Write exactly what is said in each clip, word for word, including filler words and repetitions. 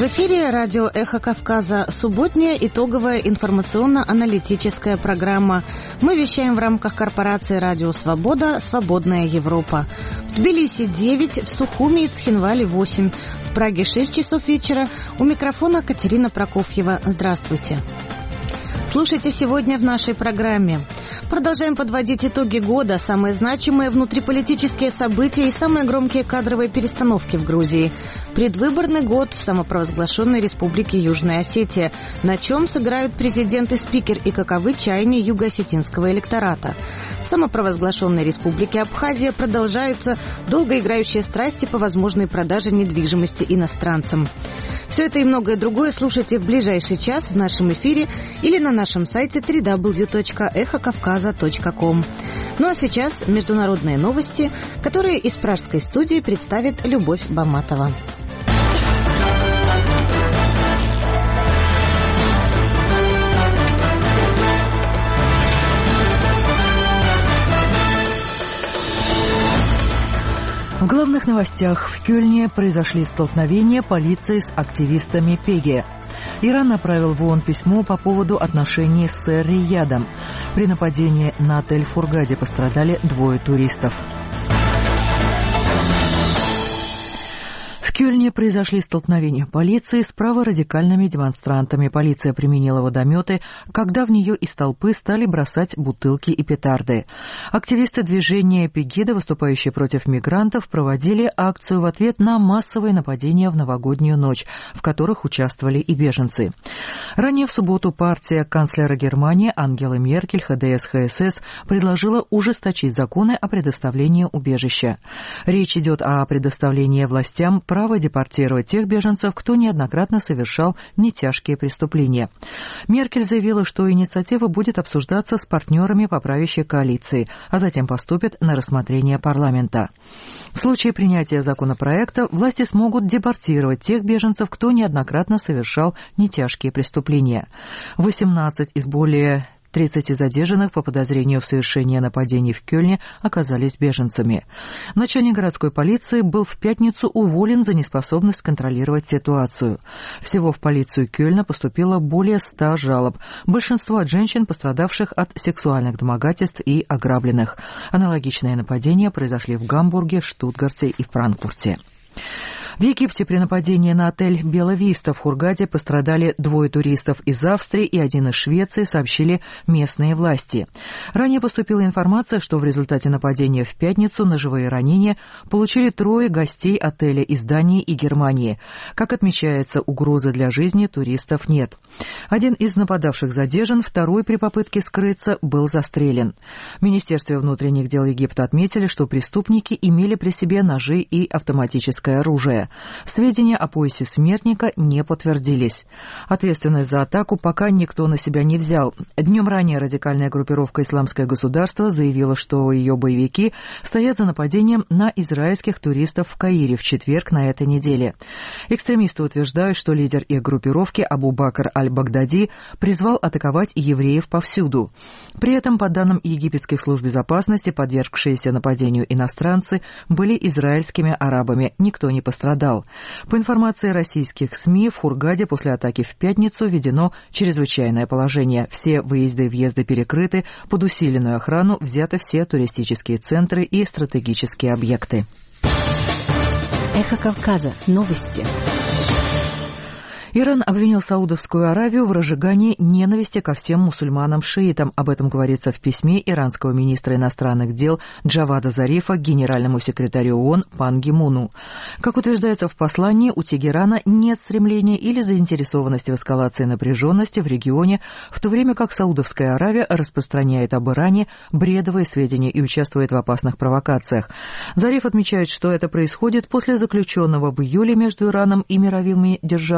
В эфире радио «Эхо Кавказа», субботняя итоговая информационно-аналитическая программа. Мы вещаем в рамках корпорации «Радио Свобода. Свободная Европа». В Тбилиси девять, в Сухуми и Цхинвале восемь, в Праге шесть часов вечера. У микрофона Катерина Прокофьева. Здравствуйте. Слушайте сегодня в нашей программе. Продолжаем подводить итоги года, самые значимые внутриполитические события и самые громкие кадровые перестановки в Грузии. Предвыборный год в самопровозглашенной Республике Южная Осетия. На чем сыграют президент и спикер и каковы чаяния юго-осетинского электората. В самопровозглашенной Республике Абхазия продолжаются долгоиграющие страсти по возможной продаже недвижимости иностранцам. Все это и многое другое слушайте в ближайший час в нашем эфире или на нашем сайте дабл ю дабл ю дабл ю точка эхо кавказа точка ком. Ну а сейчас международные новости, которые из пражской студии представит Любовь Баматова. В главных новостях: в Кёльне произошли столкновения полиции с активистами Пеги. Иран направил в ООН письмо по поводу отношений с Эр-Риядом. При нападении на отель в Хургаде пострадали двое туристов. В Кёльне произошли столкновения полиции с праворадикальными демонстрантами. Полиция применила водометы, когда в нее из толпы стали бросать бутылки и петарды. Активисты движения Пегида, выступающие против мигрантов, проводили акцию в ответ на массовые нападения в новогоднюю ночь, в которых участвовали и беженцы. Ранее в субботу партия канцлера Германии Ангелы Меркель, ха дэ эс ха эс эс, предложила ужесточить законы о предоставлении убежища. Речь идет о предоставлении властям права депортировать тех беженцев, кто неоднократно совершал нетяжкие преступления. Меркель заявила, что инициатива будет обсуждаться с партнерами по правящей коалиции, а затем поступит на рассмотрение парламента. В случае принятия законопроекта власти смогут депортировать тех беженцев, кто неоднократно совершал нетяжкие преступления. восемнадцать из более тридцати задержанных по подозрению в совершении нападений в Кёльне оказались беженцами. Начальник городской полиции был в пятницу уволен за неспособность контролировать ситуацию. Всего в полицию Кёльна поступило более ста жалоб. Большинство от женщин, пострадавших от сексуальных домогательств и ограбленных. Аналогичные нападения произошли в Гамбурге, Штутгарте и Франкфурте. В Египте при нападении на отель «Бела Виста» в Хургаде пострадали двое туристов из Австрии и один из Швеции, сообщили местные власти. Ранее поступила информация, что в результате нападения в пятницу ножевые ранения получили трое гостей отеля из Дании и Германии. Как отмечается, угрозы для жизни туристов нет. Один из нападавших задержан, второй при попытке скрыться был застрелен. В Министерстве внутренних дел Египта отметили, что преступники имели при себе ножи и автоматическое оружие. Сведения о поясе смертника не подтвердились. Ответственность за атаку пока никто на себя не взял. Днем ранее радикальная группировка «Исламское государство» заявила, что ее боевики стоят за нападением на израильских туристов в Каире в четверг на этой неделе. Экстремисты утверждают, что лидер их группировки Абу Бакр аль-Багдади призвал атаковать евреев повсюду. При этом, по данным египетских служб безопасности, подвергшиеся нападению иностранцы были израильскими арабами. Никто не пострадал. По информации российских СМИ, в Хургаде после атаки в пятницу введено чрезвычайное положение. Все выезды и въезды перекрыты, под усиленную охрану взяты все туристические центры и стратегические объекты. Эхо Кавказа. Новости. Иран обвинил Саудовскую Аравию в разжигании ненависти ко всем мусульманам-шиитам. Об этом говорится в письме иранского министра иностранных дел Джавада Зарифа генеральному секретарю ООН Пан Ги Муну. Как утверждается в послании, у Тегерана нет стремления или заинтересованности в эскалации напряженности в регионе, в то время как Саудовская Аравия распространяет об Иране бредовые сведения и участвует в опасных провокациях. Зариф отмечает, что это происходит после заключенного в июле между Ираном и мировыми державами соглашения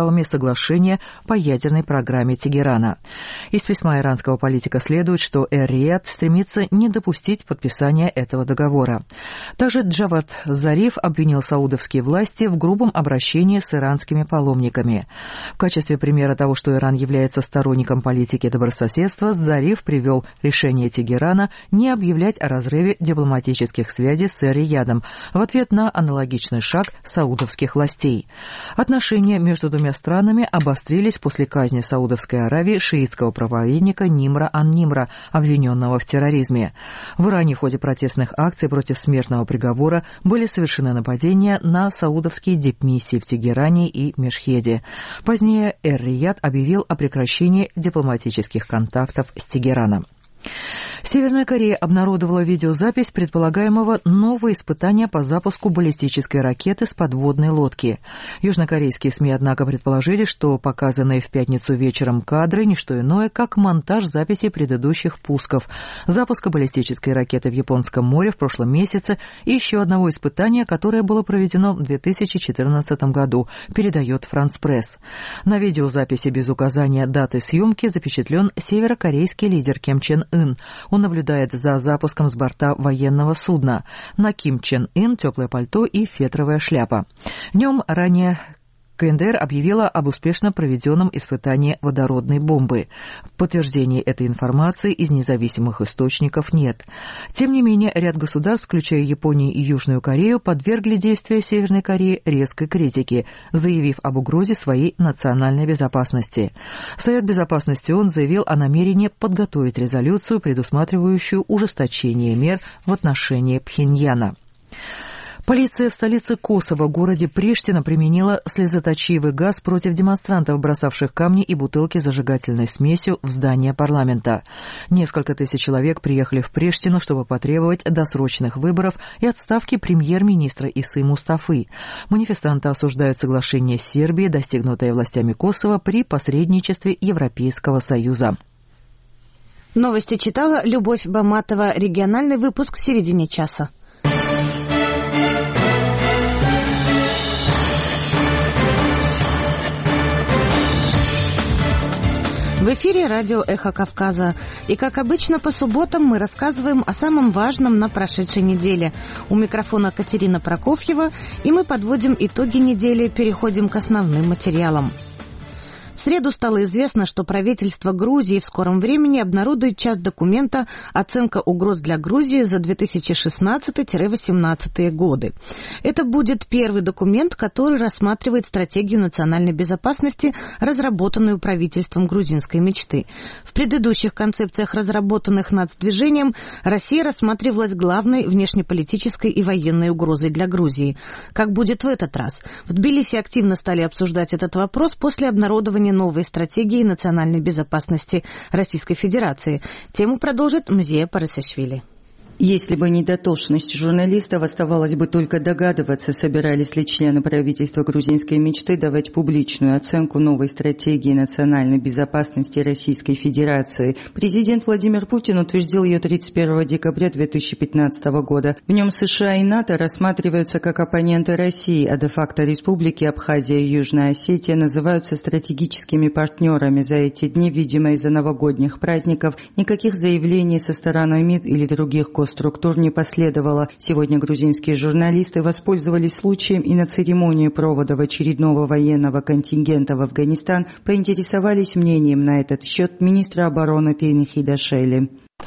соглашения по ядерной программе Тегерана. Из письма иранского политика следует, что Эр-Рияд стремится не допустить подписания этого договора. Также Джавад Зариф обвинил саудовские власти в грубом обращении с иранскими паломниками. В качестве примера того, что Иран является сторонником политики добрососедства, Зариф привел решение Тегерана не объявлять о разрыве дипломатических связей с Эр-Риядом в ответ на аналогичный шаг саудовских властей. Отношения между двумя странами обострились после казни Саудовской Аравии шиитского проповедника Нимра ан-Нимра, обвиненного в терроризме. В Иране в ходе протестных акций против смертного приговора были совершены нападения на саудовские дипмиссии в Тегеране и Мешхеде. Позднее Эр-Рияд объявил о прекращении дипломатических контактов с Тегераном. Северная Корея обнародовала видеозапись предполагаемого нового испытания по запуску баллистической ракеты с подводной лодки. Южнокорейские СМИ, однако, предположили, что показанные в пятницу вечером кадры – не что иное, как монтаж записей предыдущих пусков, запуска баллистической ракеты в Японском море в прошлом месяце и еще одного испытания, которое было проведено в две тысячи четырнадцатом году, передает Франс Пресс. На видеозаписи без указания даты съемки запечатлен северокорейский лидер Ким Чен Ын. Он наблюдает за запуском с борта военного судна. На Ким Чен Ын теплое пальто и фетровая шляпа. Днем ранее КНДР объявила об успешно проведенном испытании водородной бомбы. Подтверждений этой информации из независимых источников нет. Тем не менее, ряд государств, включая Японию и Южную Корею, подвергли действия Северной Кореи резкой критике, заявив об угрозе своей национальной безопасности. Совет Безопасности ООН заявил о намерении подготовить резолюцию, предусматривающую ужесточение мер в отношении Пхеньяна. Полиция в столице Косово, городе Приштина, применила слезоточивый газ против демонстрантов, бросавших камни и бутылки с зажигательной смесью в здание парламента. Несколько тысяч человек приехали в Приштину, чтобы потребовать досрочных выборов и отставки премьер-министра Исы Мустафы. Манифестанты осуждают соглашение с Сербией, достигнутое властями Косово при посредничестве Европейского Союза. Новости читала Любовь Баматова. Региональный выпуск в середине часа. В эфире радио «Эхо Кавказа». И, как обычно, по субботам мы рассказываем о самом важном на прошедшей неделе. У микрофона Катерина Прокофьева, и мы подводим итоги недели, переходим к основным материалам. В среду стало известно, что правительство Грузии в скором времени обнародует часть документа «Оценка угроз для Грузии за две тысячи шестнадцатый — две тысячи восемнадцатый годы». Это будет первый документ, который рассматривает стратегию национальной безопасности, разработанную правительством грузинской мечты. В предыдущих концепциях, разработанных нацдвижением, Россия рассматривалась главной внешнеполитической и военной угрозой для Грузии. Как будет в этот раз? В Тбилиси активно стали обсуждать этот вопрос после обнародования новой стратегии национальной безопасности Российской Федерации. Тему продолжит Мзея Парасашвили. Если бы не дотошность журналистов, оставалось бы только догадываться, собирались ли члены правительства грузинской мечты давать публичную оценку новой стратегии национальной безопасности Российской Федерации. Президент Владимир Путин утвердил ее тридцать первого декабря две тысячи пятнадцатого года. В нем США и НАТО рассматриваются как оппоненты России, а де-факто республики Абхазия и Южная Осетия называются стратегическими партнерами. За эти дни, видимо, из-за новогодних праздников, никаких заявлений со стороны МИД или других государств структур не последовало. Сегодня грузинские журналисты воспользовались случаем и на церемонии провода очередного военного контингента в Афганистан поинтересовались мнением на этот счет министра обороны Тейни Хидашели.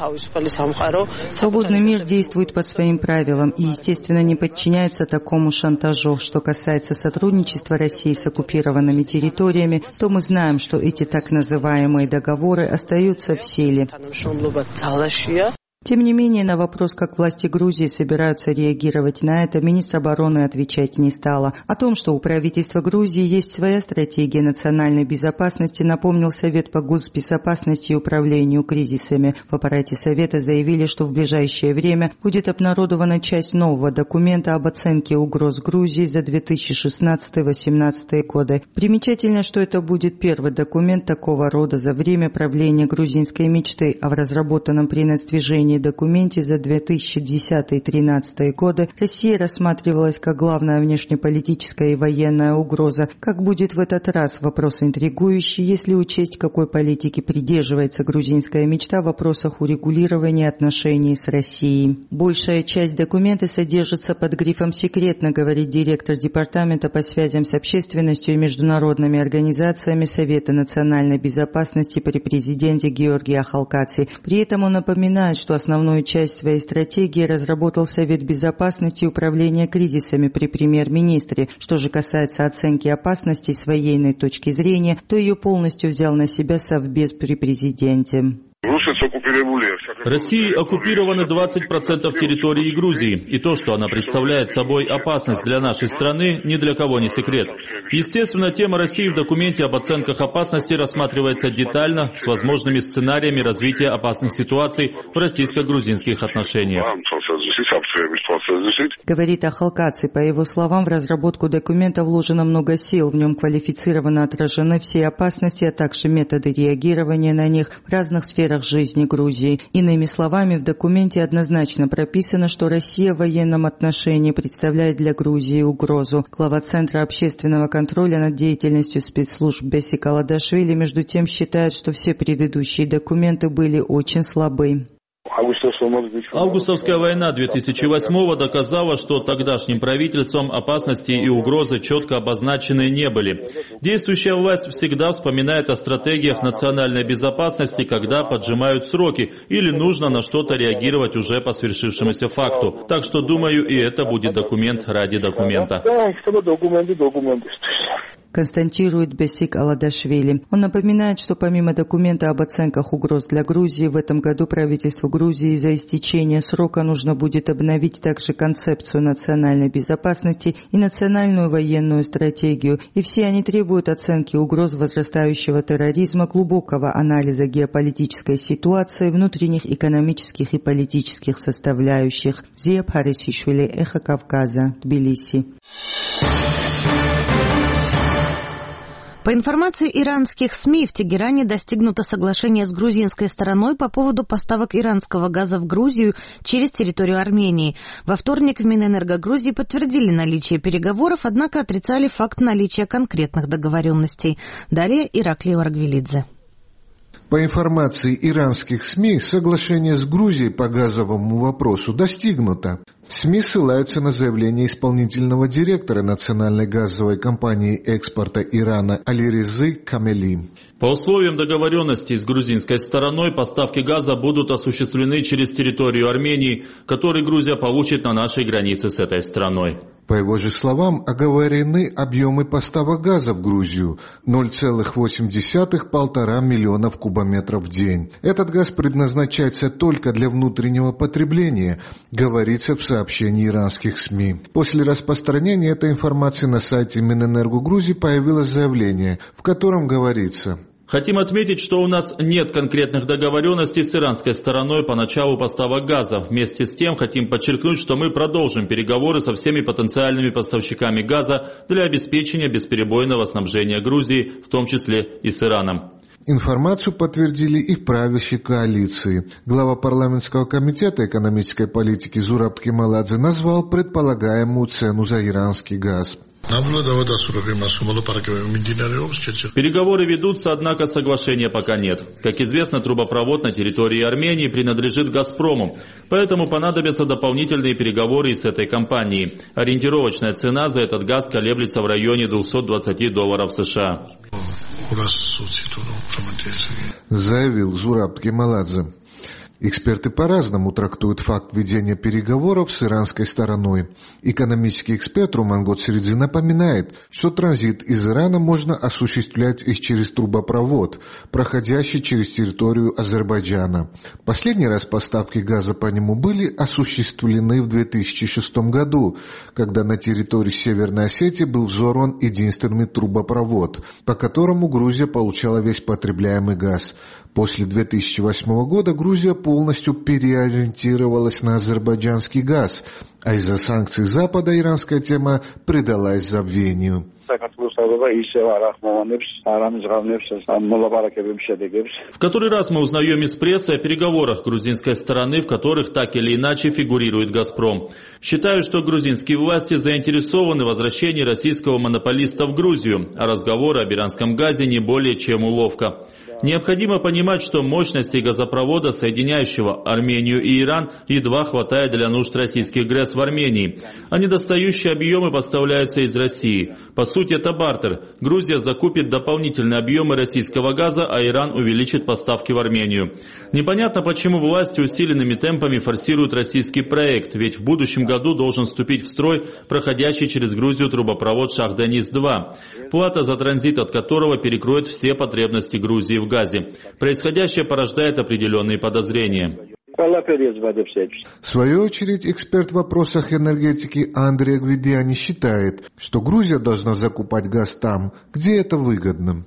Свободный мир действует по своим правилам и, естественно, не подчиняется такому шантажу. Что касается сотрудничества России с оккупированными территориями, то мы знаем, что эти так называемые договоры остаются в силе. Тем не менее, на вопрос, как власти Грузии собираются реагировать на это, министр обороны отвечать не стала. О том, что у правительства Грузии есть своя стратегия национальной безопасности, напомнил Совет по госбезопасности и управлению кризисами. В аппарате Совета заявили, что в ближайшее время будет обнародована часть нового документа об оценке угроз Грузии за две тысячи шестнадцатый — две тысячи восемнадцатый годы. Примечательно, что это будет первый документ такого рода за время правления грузинской мечты, а в разработанном при нацдвижении соглашении документе за две тысячи десятый — две тысячи тринадцатый годы Россия рассматривалась как главная внешнеполитическая и военная угроза. Как будет в этот раз, вопрос интригующий, если учесть, какой политики придерживается грузинская мечта в вопросах урегулирования отношений с Россией. Большая часть документа содержится под грифом «секретно», говорит директор департамента по связям с общественностью и международными организациями Совета национальной безопасности при президенте Георгии Ахалкаци. При этом он напоминает, что основную часть своей стратегии разработал Совет безопасности и управления кризисами при премьер-министре. Что же касается оценки опасностей с военной точки зрения, то ее полностью взял на себя Совбез при президенте. Россией оккупированы двадцать процентов территории Грузии, и то, что она представляет собой опасность для нашей страны, ни для кого не секрет. Естественно, тема России в документе об оценках опасности рассматривается детально, с возможными сценариями развития опасных ситуаций в российско-грузинских отношениях. Говорит Ахалкаци. По его словам, в разработку документа вложено много сил, в нем квалифицированно отражены все опасности, а также методы реагирования на них в разных сферах жизни Грузии. Иными словами, в документе однозначно прописано, что Россия в военном отношении представляет для Грузии угрозу. Глава Центра общественного контроля над деятельностью спецслужб Бесик Аладашвили, между тем, считает, что все предыдущие документы были очень слабы. Августовская война две тысячи восьмого доказала, что тогдашним правительством опасности и угрозы четко обозначены не были. Действующая власть всегда вспоминает о стратегиях национальной безопасности, когда поджимают сроки или нужно на что-то реагировать уже по свершившемуся факту. Так что, думаю, и это будет документ ради документа. Констатирует Бесик Аладашвили. Он напоминает, что помимо документа об оценках угроз для Грузии, в этом году правительству Грузии за истечение срока нужно будет обновить также концепцию национальной безопасности и национальную военную стратегию. И все они требуют оценки угроз возрастающего терроризма, глубокого анализа геополитической ситуации, внутренних экономических и политических составляющих. Зия Парисишвили, Эхо Кавказа, Тбилиси. По информации иранских СМИ, в Тегеране достигнуто соглашение с грузинской стороной по поводу поставок иранского газа в Грузию через территорию Армении. Во вторник в Минэнерго Грузии подтвердили наличие переговоров, однако отрицали факт наличия конкретных договоренностей. Далее Ираклий Варгвилидзе. По информации иранских СМИ, соглашение с Грузией по газовому вопросу достигнуто. СМИ ссылаются на заявление исполнительного директора национальной газовой компании экспорта Ирана Алирезы Камели. По условиям договоренности с грузинской стороной поставки газа будут осуществлены через территорию Армении, который Грузия получит на нашей границе с этой страной. По его же словам, оговорены объемы поставок газа в Грузию – ноль целых восемь десятых - полтора миллионов кубометров в день. Этот газ предназначается только для внутреннего потребления, говорится в сообщении иранских СМИ. После распространения этой информации на сайте Минэнерго Грузии появилось заявление, в котором говорится: Хотим отметить, что у нас нет конкретных договоренностей с иранской стороной по началу поставок газа. Вместе с тем хотим подчеркнуть, что мы продолжим переговоры со всеми потенциальными поставщиками газа для обеспечения бесперебойного снабжения Грузии, в том числе и с Ираном. Информацию подтвердили и в правящей коалиции. Глава парламентского комитета экономической политики Зураб Кемаладзе назвал предполагаемую цену за иранский газ. Переговоры ведутся, однако соглашения пока нет. Как известно, трубопровод на территории Армении принадлежит «Газпрому», поэтому понадобятся дополнительные переговоры с этой компанией. Ориентировочная цена за этот газ колеблется в районе двести двадцать долларов США. Заявил Зураб Кемаладзе. Эксперты по-разному трактуют факт ведения переговоров с иранской стороной. Экономический эксперт Руман Гоцеридзе напоминает, что транзит из Ирана можно осуществлять и через трубопровод, проходящий через территорию Азербайджана. Последний раз поставки газа по нему были осуществлены в две тысячи шестом году, когда на территории Северной Осетии был взорван единственный трубопровод, по которому Грузия получала весь потребляемый газ. После две тысячи восьмого года Грузия полностью переориентировалась на азербайджанский газ, а из-за санкций Запада иранская тема предалась забвению. В который раз мы узнаем из прессы о переговорах грузинской стороны, в которых так или иначе фигурирует «Газпром». Считаю, что грузинские власти заинтересованы в возвращении российского монополиста в Грузию, а разговоры об иранском газе не более чем уловка. Необходимо понимать, что мощности газопровода, соединяющего Армению и Иран, едва хватает для нужд российских ГРЭС в Армении, а недостающие объемы поставляются из России. По сути, это бартер. Грузия закупит дополнительные объемы российского газа, а Иран увеличит поставки в Армению. Непонятно, почему власти усиленными темпами форсируют российский проект, ведь в будущем году должен вступить в строй проходящий через Грузию трубопровод Шах-Денис-два, плата за транзит от которого перекроет все потребности Грузии в газе. Происходящее порождает определенные подозрения. В свою очередь, эксперт в вопросах энергетики Андрей Гвидиани считает, что Грузия должна закупать газ там, где это выгодно.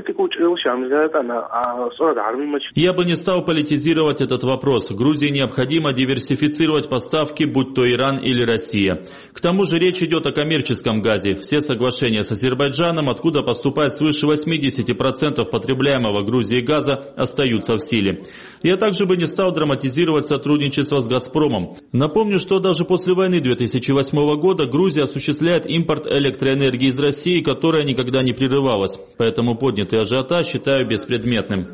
Я бы не стал политизировать этот вопрос. Грузии необходимо диверсифицировать поставки, будь то Иран или Россия. К тому же речь идет о коммерческом газе. Все соглашения с Азербайджаном, откуда поступает свыше восемьдесят процентов потребляемого Грузией газа, остаются в силе. Я также бы не стал драматизировать сотрудничество с «Газпромом». Напомню, что даже после войны две тысячи восьмого года Грузия осуществляет импорт электроэнергии из России, которая никогда не прерывалась. Поэтому поднятый ажиотаж считаю беспредметным.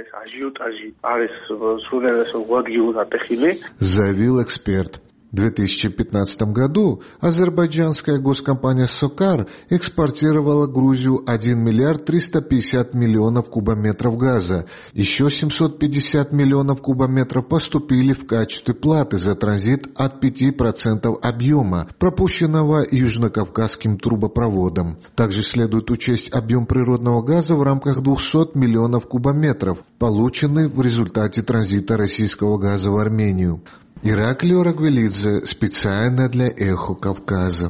Заявил эксперт. В две тысячи пятнадцатом году азербайджанская госкомпания «Сокар» экспортировала в Грузию один миллиард триста пятьдесят миллионов кубометров газа. Еще семьсот пятьдесят миллионов кубометров поступили в качестве платы за транзит от пяти процентов объема, пропущенного южнокавказским трубопроводом. Также следует учесть объем природного газа в рамках двухсот миллионов кубометров, полученный в результате транзита российского газа в Армению. Ираклий Орагвелидзе специально для «Эхо Кавказа».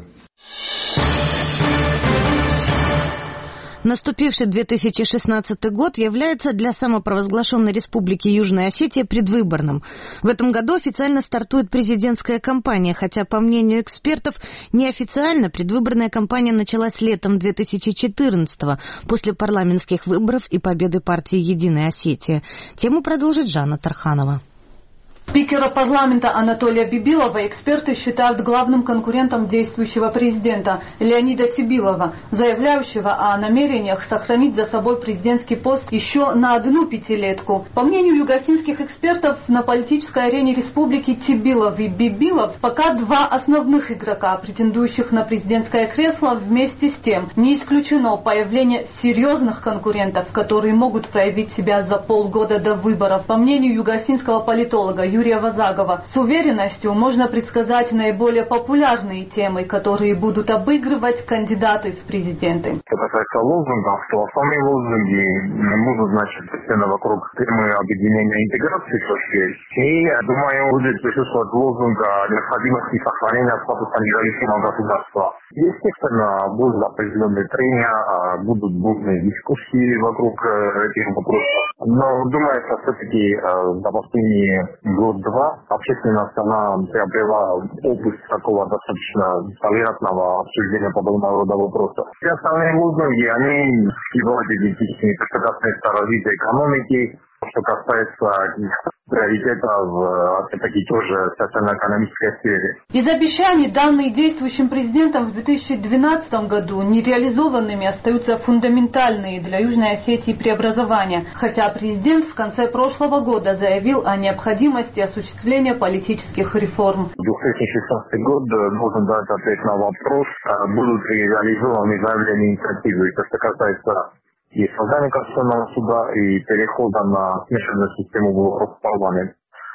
Наступивший две тысячи шестнадцатый год является для самопровозглашенной Республики Южная Осетия предвыборным. В этом году официально стартует президентская кампания, хотя, по мнению экспертов, неофициально предвыборная кампания началась летом две тысячи четырнадцатого, после парламентских выборов и победы партии «Единая Осетия». Тему продолжит Жанна Тарханова. Спикера парламента Анатолия Бибилова эксперты считают главным конкурентом действующего президента Леонида Тибилова, заявляющего о намерениях сохранить за собой президентский пост еще на одну пятилетку. По мнению югосинских экспертов, на политической арене республики Тибилов и Бибилов пока два основных игрока, претендующих на президентское кресло. Вместе с тем не исключено появление серьезных конкурентов, которые могут проявить себя за полгода до выборов. По мнению югосинского политолога Юрия Вазагова, с уверенностью можно предсказать наиболее популярные темы, которые будут обыгрывать кандидаты в президенты. Что касается лозунгов, то основные лозунги будут, значит, постепенно вокруг темы объединения и интеграции точки. И, думаю, будет присутствовать лозунг о необходимости сохранения статуса независимого государства. Естественно, будут определенные трения, будут бурные дискуссии вокруг этих вопросов. Но, думаю, что все-таки за последние год-два общественность, она приобрела опыт такого достаточно толерантного обсуждения подобного рода вопросов. Все остальные лозунги, они являются идентичными. Что касается развития экономики, что касается приоритетов, опять-таки, тоже в социально-экономической сфере. Из обещаний, данные действующим президентом в две тысячи двенадцатом году, нереализованными остаются фундаментальные для Южной Осетии преобразования, хотя президент в конце прошлого года заявил о необходимости осуществления политических реформ. две тысячи шестнадцатый год должен дать ответ на вопрос, будут ли реализованы заявленные инициативы. Это что касается и создания Конституционного суда, и перехода на смешанную систему выборов в парламент.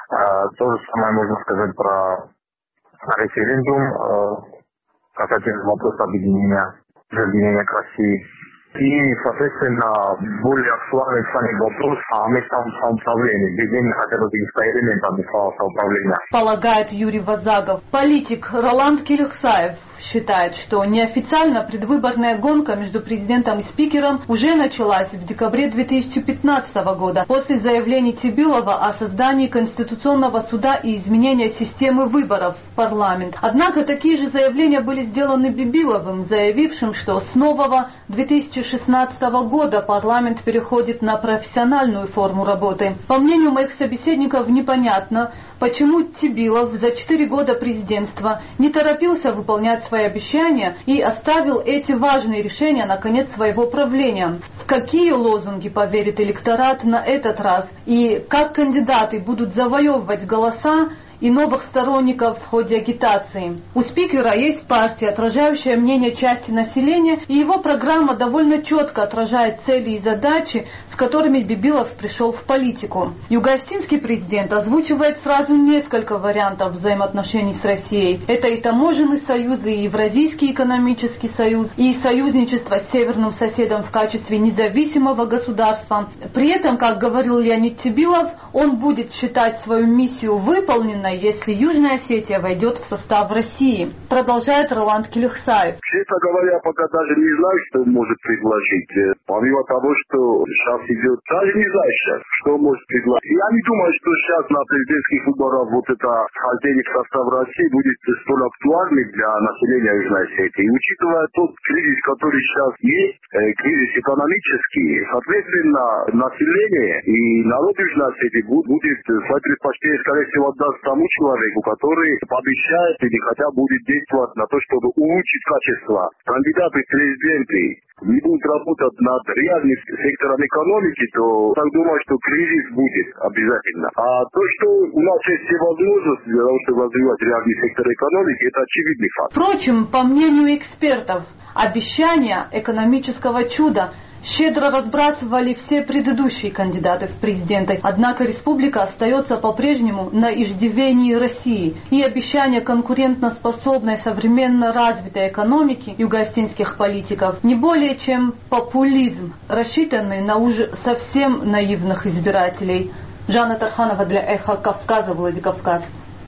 То же самое можно сказать про референдум касательно вопроса объединения, объединения к России. И, соответственно, более актуальный станет вопрос о местном самоуправлении, введение хотя бы каких-то элементов местного самоуправления. Полагает Юрий Вазагов. Политик Роланд Кирихсаев считает, что неофициально предвыборная гонка между президентом и спикером уже началась в декабре две тысячи пятнадцатого года после заявлений Цибилова о создании Конституционного суда и изменения системы выборов в парламент. Однако такие же заявления были сделаны Бибиловым, заявившим, что с нового две тысячи шестнадцатого года парламент переходит на профессиональную форму работы. По мнению моих собеседников, непонятно, почему Цибилов за четыре года президентства не торопился выполнять свои обещания и оставил эти важные решения на конец своего правления. В какие лозунги поверит электорат на этот раз и как кандидаты будут завоевывать голоса и новых сторонников в ходе агитации. У спикера есть партия, отражающая мнение части населения, и его программа довольно четко отражает цели и задачи, с которыми Бибилов пришел в политику. Юго-Остинский президент озвучивает сразу несколько вариантов взаимоотношений с Россией. Это и таможенный союз, и Евразийский экономический союз, и союзничество с северным соседом в качестве независимого государства. При этом, как говорил Леонид Цибилов, он будет считать свою миссию выполненной, если Южная Осетия войдет в состав России. Продолжает Роланд Келихсаев. Честно говоря, пока даже не знаю, что он может предложить. Помимо того, что сейчас идет, даже не знаю сейчас, что он может предложить. Я не думаю, что сейчас на президентских выборах вот это вхождение в состав России будет столь актуальным для населения Южной Осетии. И учитывая тот кризис, который сейчас есть, кризис экономический, соответственно, население и народ Южной Осетии будет свои предпочтения, скорее всего, отдаст тому человеку, который пообещает или хотя будет действовать на то, чтобы улучшить качество. Кандидаты в президенты не будут работать над реальным сектором экономики, то так думаю, что кризис будет обязательно. А то, что у нас есть все возможности для того, чтобы развивать реальный сектор экономики, это очевидный факт. Впрочем, по мнению экспертов, обещания экономического чуда щедро разбрасывали все предыдущие кандидаты в президенты. Однако республика остается по-прежнему на иждивении России. И обещания конкурентоспособной, современно развитой экономики юго-остинских политиков не более чем популизм, рассчитанный на уже совсем наивных избирателей. Жанна Тарханова для Эхо Кавказа, Владикавказ.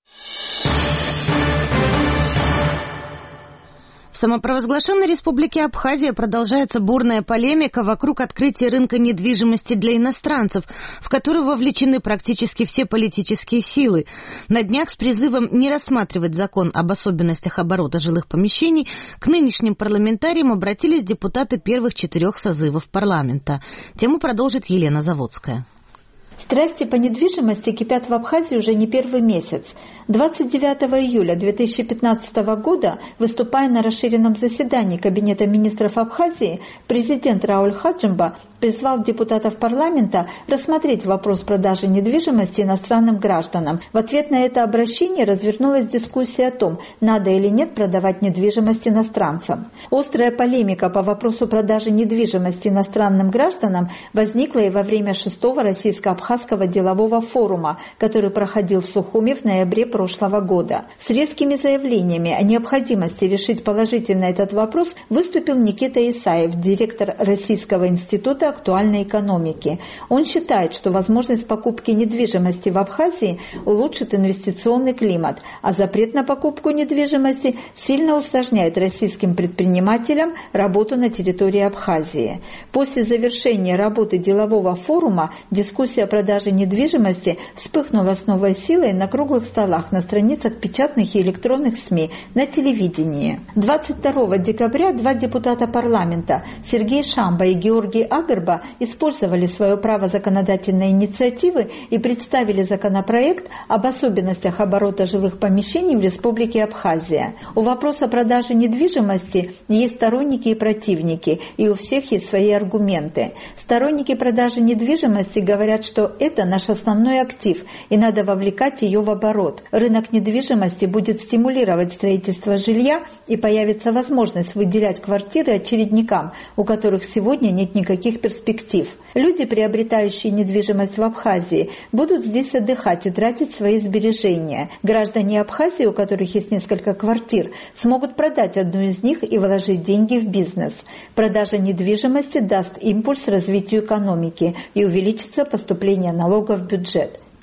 В самопровозглашенной республике Абхазия продолжается бурная полемика вокруг открытия рынка недвижимости для иностранцев, в который вовлечены практически все политические силы. На днях с призывом не рассматривать закон об особенностях оборота жилых помещений к нынешним парламентариям обратились депутаты первых четырех созывов парламента. Тему продолжит Елена Заводская. Страсти по недвижимости кипят в Абхазии уже не первый месяц. двадцать девятого июля две тысячи пятнадцатого года, выступая на расширенном заседании Кабинета министров Абхазии, президент Рауль Хаджимба призвал депутатов парламента рассмотреть вопрос продажи недвижимости иностранным гражданам. В ответ на это обращение развернулась дискуссия о том, надо или нет продавать недвижимость иностранцам. Острая полемика по вопросу продажи недвижимости иностранным гражданам возникла и во время шестого российско-абхазского делового форума, который проходил в Сухуме в ноябре прошлого года. С резкими заявлениями о необходимости решить положительно этот вопрос выступил Никита Исаев, директор Российского института актуальной экономики. Он считает, что возможность покупки недвижимости в Абхазии улучшит инвестиционный климат, а запрет на покупку недвижимости сильно усложняет российским предпринимателям работу на территории Абхазии. После завершения работы делового форума дискуссия о продаже недвижимости вспыхнула с новой силой на круглых столах, на страницах печатных и электронных СМИ, на телевидении. двадцать второго декабря два депутата парламента, Сергей Шамба и Георгий Агарба, использовали свое право законодательной инициативы и представили законопроект об особенностях оборота жилых помещений в Республике Абхазия. У вопроса продажи недвижимости есть сторонники и противники, и у всех есть свои аргументы. Сторонники продажи недвижимости говорят, что это наш основной актив, и надо вовлекать ее в оборот. Рынок недвижимости будет стимулировать строительство жилья, и появится возможность выделять квартиры очередникам, у которых сегодня нет никаких перспектив. Люди, приобретающие недвижимость в Абхазии, будут здесь отдыхать и тратить свои сбережения. Граждане Абхазии, у которых есть несколько квартир, смогут продать одну из них и вложить деньги в бизнес. Продажа недвижимости даст импульс развитию экономики и увеличится поступление налогов в бюджет.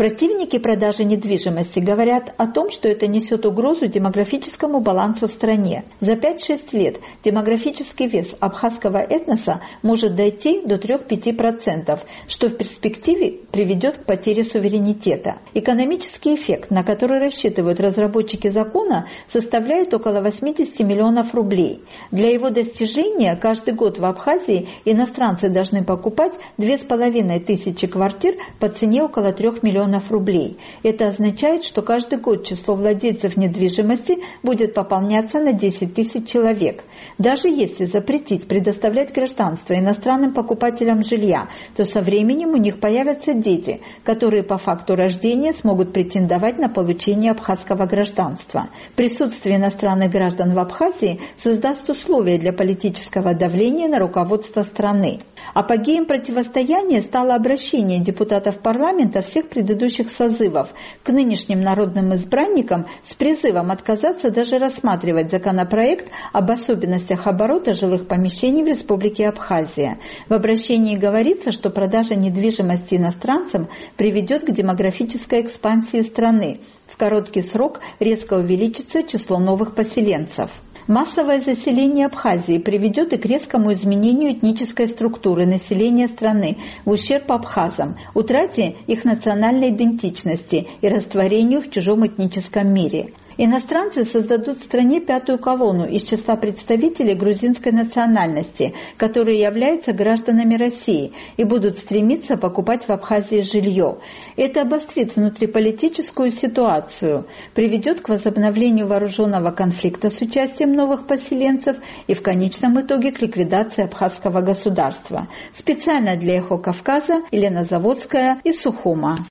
Противники продажи недвижимости говорят о том, что это несет угрозу демографическому балансу в стране. За пять-шесть лет демографический вес абхазского этноса может дойти до три-пять процентов, что в перспективе приведет к потере суверенитета. Экономический эффект, на который рассчитывают разработчики закона, составляет около восемьдесят миллионов рублей. Для его достижения каждый год в Абхазии иностранцы должны покупать две с половиной тысячи квартир по цене около трех миллионов рублей. Это означает, что каждый год число владельцев недвижимости будет пополняться на десять тысяч человек. Даже если запретить предоставлять гражданство иностранным покупателям жилья, то со временем у них появятся дети, которые по факту рождения смогут претендовать на получение абхазского гражданства. Присутствие иностранных граждан в Абхазии создаст условия для политического давления на руководство страны. Апогеем противостояния стало обращение депутатов парламента всех предыдущих созывов к нынешним народным избранникам с призывом отказаться даже рассматривать законопроект об особенностях оборота жилых помещений в Республике Абхазия. В обращении говорится, что продажа недвижимости иностранцам приведет к демографической экспансии страны. В короткий срок резко увеличится число новых поселенцев. Массовое заселение Абхазии приведет и к резкому изменению этнической структуры населения страны в ущерб абхазам, утрате их национальной идентичности и растворению в чужом этническом мире. Иностранцы создадут в стране пятую колонну из числа представителей грузинской национальности, которые являются гражданами России и будут стремиться покупать в Абхазии жилье. Это обострит внутриполитическую ситуацию, приведет к возобновлению вооруженного конфликта с участием новых поселенцев и в конечном итоге к ликвидации абхазского государства. Специально для «Эхо Кавказа» Елена Заводская из Сухума.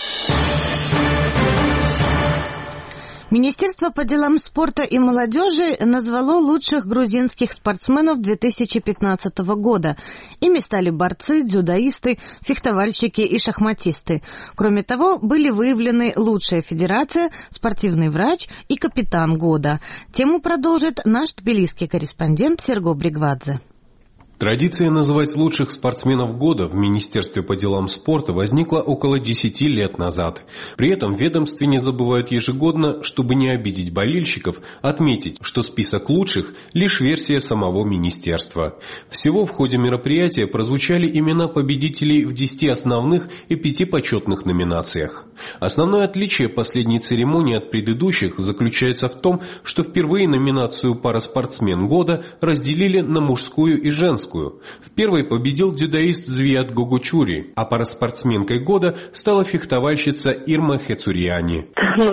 Министерство по делам спорта и молодежи назвало лучших грузинских спортсменов две тысячи пятнадцатого года. Ими стали борцы, дзюдоисты, фехтовальщики и шахматисты. Кроме того, были выявлены лучшая федерация, спортивный врач и капитан года. Тему продолжит наш тбилисский корреспондент Серго Бригвадзе. Традиция называть лучших спортсменов года в Министерстве по делам спорта возникла около десяти лет назад. При этом в ведомстве не забывают ежегодно, чтобы не обидеть болельщиков, отметить, что список лучших – лишь версия самого министерства. Всего в ходе мероприятия прозвучали имена победителей в десяти основных и пяти почетных номинациях. Основное отличие последней церемонии от предыдущих заключается в том, что впервые номинацию «Параспортсмен года» разделили на мужскую и женскую. В первой победил дзюдоист Звият Гогучури, а параспортсменкой года стала фехтовальщица Ирма Хецурьяни.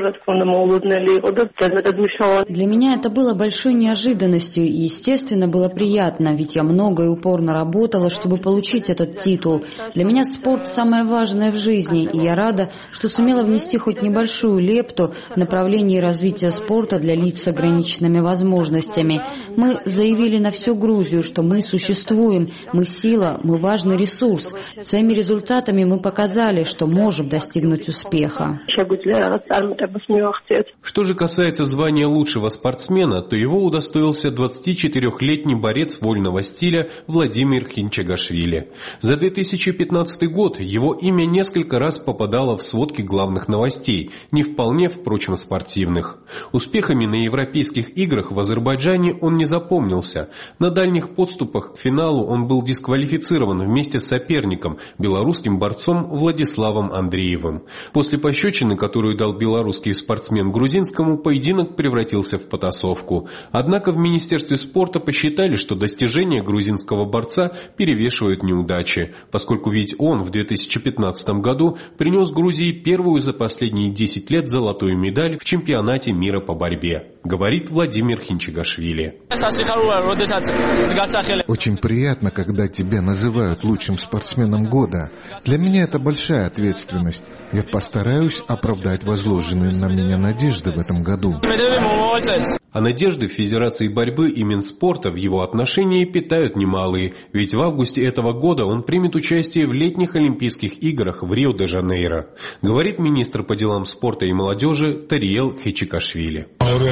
Для меня это было большой неожиданностью и, естественно, было приятно, ведь я много и упорно работала, чтобы получить этот титул. Для меня спорт самое важное в жизни, и я рада, что сумела внести хоть небольшую лепту в направлении развития спорта для лиц с ограниченными возможностями. Мы заявили на всю Грузию, что мы существуем. Мы сила, мы важный ресурс. Своими результатами мы показали, что можем достигнуть успеха. Что же касается звания лучшего спортсмена, то его удостоился двадцатичетырёхлетний борец вольного стиля Владимир Хинчагашвили. За две тысячи пятнадцатый год его имя несколько раз попадало в сводки главных новостей, не вполне, впрочем, спортивных. Успехами на Европейских играх в Азербайджане он не запомнился. На дальних подступах к финалу он был дисквалифицирован вместе с соперником, белорусским борцом Владиславом Андреевым. После пощечины, которую дал белорусский спортсмен грузинскому, поединок превратился в потасовку. Однако в Министерстве спорта посчитали, что достижения грузинского борца перевешивают неудачи, поскольку ведь он в две тысячи пятнадцатом году принес Грузии первую за последние десять лет золотую медаль в чемпионате мира по борьбе, говорит Владимир Хинчагашвили. Очень приятно, когда тебя называют лучшим спортсменом года. Для меня это большая ответственность. Я постараюсь оправдать возложенные на меня надежды в этом году. А надежды Федерации борьбы и Минспорта в его отношении питают немалые, ведь в августе этого года он примет участие в летних Олимпийских играх в Рио-де-Жанейро, говорит министр по делам спорта и молодежи Тариел Хечикашвили.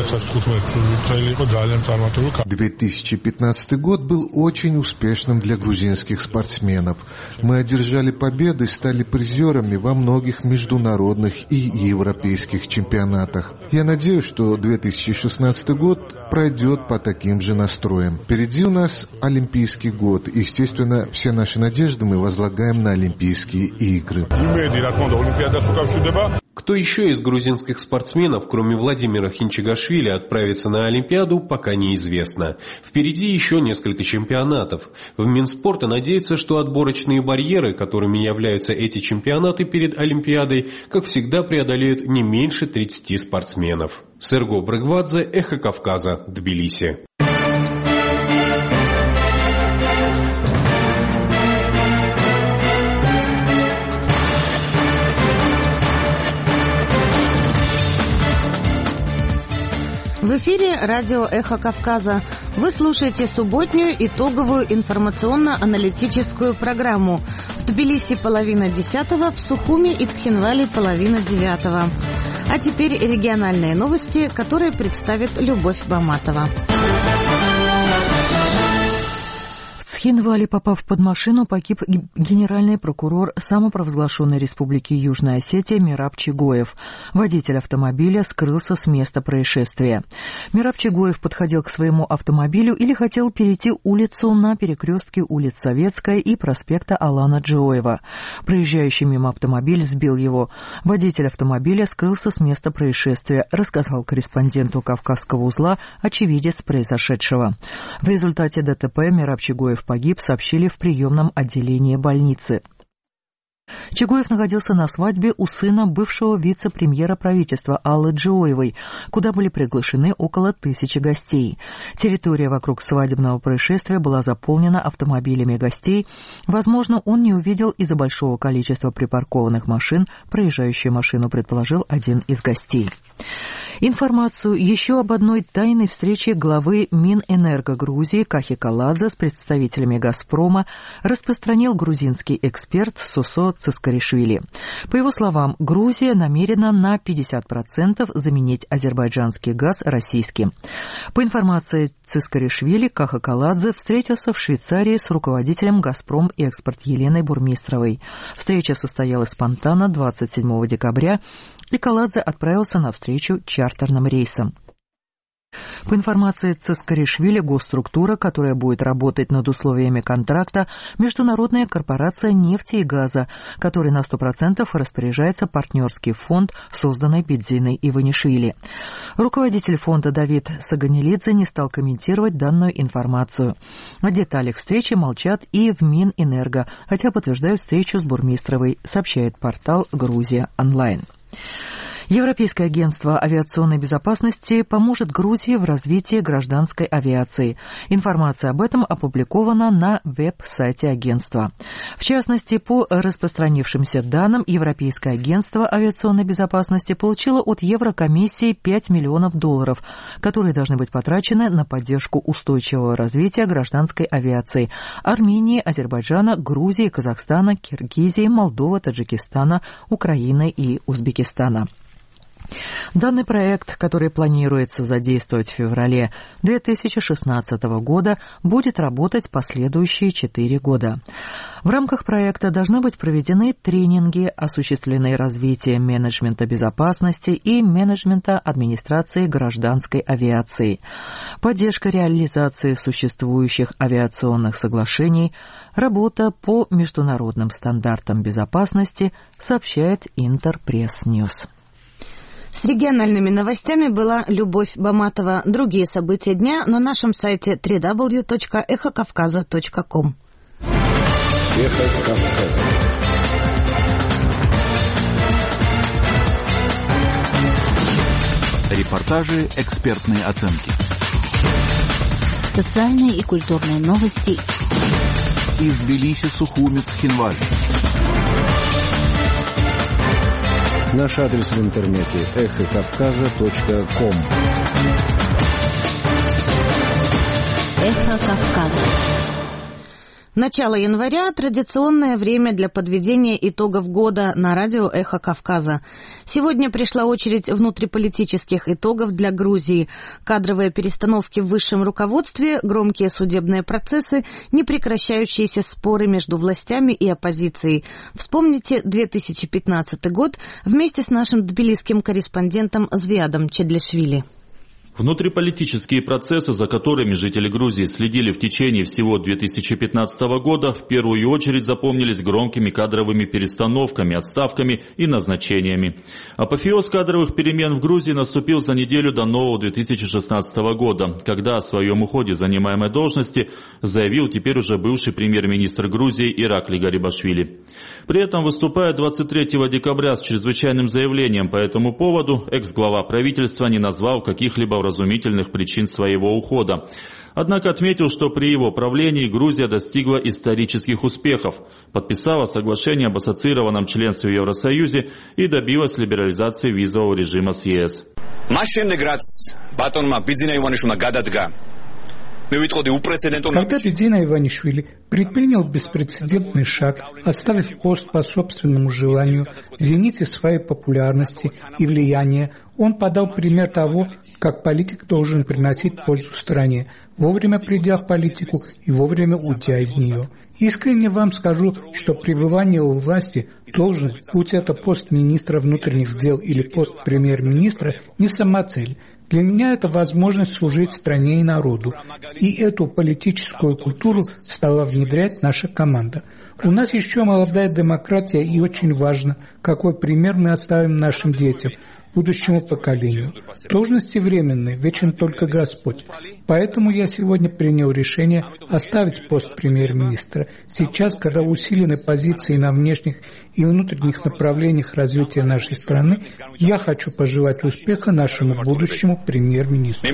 две тысячи пятнадцатый год был очень успешным для грузинских спортсменов. Мы одержали победы, стали призерами во многих международных и европейских чемпионатах. Я надеюсь, что две тысячи шестнадцатый год пройдет по таким же настроям. Впереди у нас Олимпийский год. Естественно, все наши надежды мы возлагаем на Олимпийские игры. Кто еще из грузинских спортсменов, кроме Владимира Хинчегашвили, отправится на Олимпиаду, пока неизвестно. Впереди еще несколько чемпионатов. В Минспорта надеется, что отборочные барьеры, которыми являются эти чемпионаты перед Олимпиадой, как всегда преодолеют не меньше тридцати спортсменов. Серго Брыгвадзе, Эхо Кавказа, Тбилиси. В эфире радио «Эхо Кавказа». Вы слушаете субботнюю итоговую информационно-аналитическую программу. В Тбилиси половина десятого, в Сухуми и Цхинвале половина девятого. А теперь региональные новости, которые представит Любовь Баматова. В Цхинвале, попав под машину, погиб генеральный прокурор самопровозглашенной республики Южная Осетия Мираб Чигоев. Водитель автомобиля скрылся с места происшествия. Мираб Чигоев подходил к своему автомобилю или хотел перейти улицу на перекрестке улиц Советская и проспекта Алана Джоева. Проезжающий мимо автомобиль сбил его. Водитель автомобиля скрылся с места происшествия, рассказал корреспонденту Кавказского узла очевидец произошедшего. В результате ДТП Мираб Чигоев погиб, сообщили в приемном отделении больницы. Чигоев находился на свадьбе у сына бывшего вице-премьера правительства Аллы Джоевой, куда были приглашены около тысячи гостей. Территория вокруг свадебного происшествия была заполнена автомобилями гостей. Возможно, он не увидел из-за большого количества припаркованных машин. Проезжающую машину предположил один из гостей. Информацию еще об одной тайной встрече главы Минэнерго Грузии Кахи Каладзе с представителями «Газпрома» распространил грузинский эксперт Сусо Цискаришвили. По его словам, Грузия намерена на пятьдесят процентов заменить азербайджанский газ российским. По информации Цискаришвили, Каха Каладзе встретился в Швейцарии с руководителем «Газпром» Экспорт Еленой Бурмистровой. Встреча состоялась спонтанно двадцать седьмого декабря, и Каладзе отправился на встречу чартерным рейсом. По информации Цискаришвили, госструктура, которая будет работать над условиями контракта, Международная корпорация нефти и газа, который на сто процентов распоряжается партнерский фонд, созданный Бидзиной Иванишвили. Руководитель фонда Давид Саганилидзе не стал комментировать данную информацию. О деталях встречи молчат и в Минэнерго, хотя подтверждают встречу с Бурмистровой, сообщает портал «Грузия онлайн». Европейское агентство авиационной безопасности поможет Грузии в развитии гражданской авиации. Информация об этом опубликована на веб-сайте агентства. В частности, по распространившимся данным, Европейское агентство авиационной безопасности получило от Еврокомиссии пять миллионов долларов, которые должны быть потрачены на поддержку устойчивого развития гражданской авиации Армении, Азербайджана, Грузии, Казахстана, Киргизии, Молдовы, Таджикистана, Украины и Узбекистана. Данный проект, который планируется задействовать в феврале две тысячи шестнадцатого года, будет работать последующие четыре года. В рамках проекта должны быть проведены тренинги, осуществлены развитие менеджмента безопасности и менеджмента администрации гражданской авиации, поддержка реализации существующих авиационных соглашений, работа по международным стандартам безопасности, сообщает Интерпресс-Ньюс. С региональными новостями была Любовь Баматова. Другие события дня на нашем сайте дабл ю дабл ю дабл ю точка эхо кавказа точка ком. Эхо Кавказа. Репортажи, экспертные оценки. Социальные и культурные новости. Из Тбилиси, Сухуми, Цхинвале. Наш адрес в интернете эхо кавказа точка ком. Эхо Кавказа. Начало января – традиционное время для подведения итогов года на радио «Эхо Кавказа». Сегодня пришла очередь внутриполитических итогов для Грузии. Кадровые перестановки в высшем руководстве, громкие судебные процессы, непрекращающиеся споры между властями и оппозицией. Вспомните две тысячи пятнадцатый год вместе с нашим тбилисским корреспондентом Звиадом Чедлишвили. Внутриполитические процессы, за которыми жители Грузии следили в течение всего две тысячи пятнадцатого года, в первую очередь запомнились громкими кадровыми перестановками, отставками и назначениями. Апофеоз кадровых перемен в Грузии наступил за неделю до нового две тысячи шестнадцатого года, когда о своем уходе с занимаемой должности заявил теперь уже бывший премьер-министр Грузии Иракли Гарибашвили. При этом, выступая двадцать третьего декабря с чрезвычайным заявлением по этому поводу, экс-глава правительства не назвал каких-либо вразумительных причин своего ухода. Однако отметил, что при его правлении Грузия достигла исторических успехов, подписала соглашение об ассоциированном членстве в Евросоюзе и добилась либерализации визового режима с ЕС. Когда Бидзина Иванишвили предпринял беспрецедентный шаг, оставив пост по собственному желанию, в зените своей популярности и влияния, он подал пример того, как политик должен приносить пользу стране, вовремя придя в политику и вовремя уйдя из нее. Искренне вам скажу, что пребывание у власти, должность, будь это пост министра внутренних дел или пост премьер-министра, не самоцель. Для меня это возможность служить стране и народу. И эту политическую культуру стала внедрять наша команда. У нас еще молодая демократия, и очень важно, какой пример мы оставим нашим детям, будущему поколению. Должности временные, вечен только Господь. Поэтому я сегодня принял решение оставить пост премьер-министра. Сейчас, когда усилены позиции на внешних и внутренних направлениях развития нашей страны, я хочу пожелать успеха нашему будущему премьер-министру.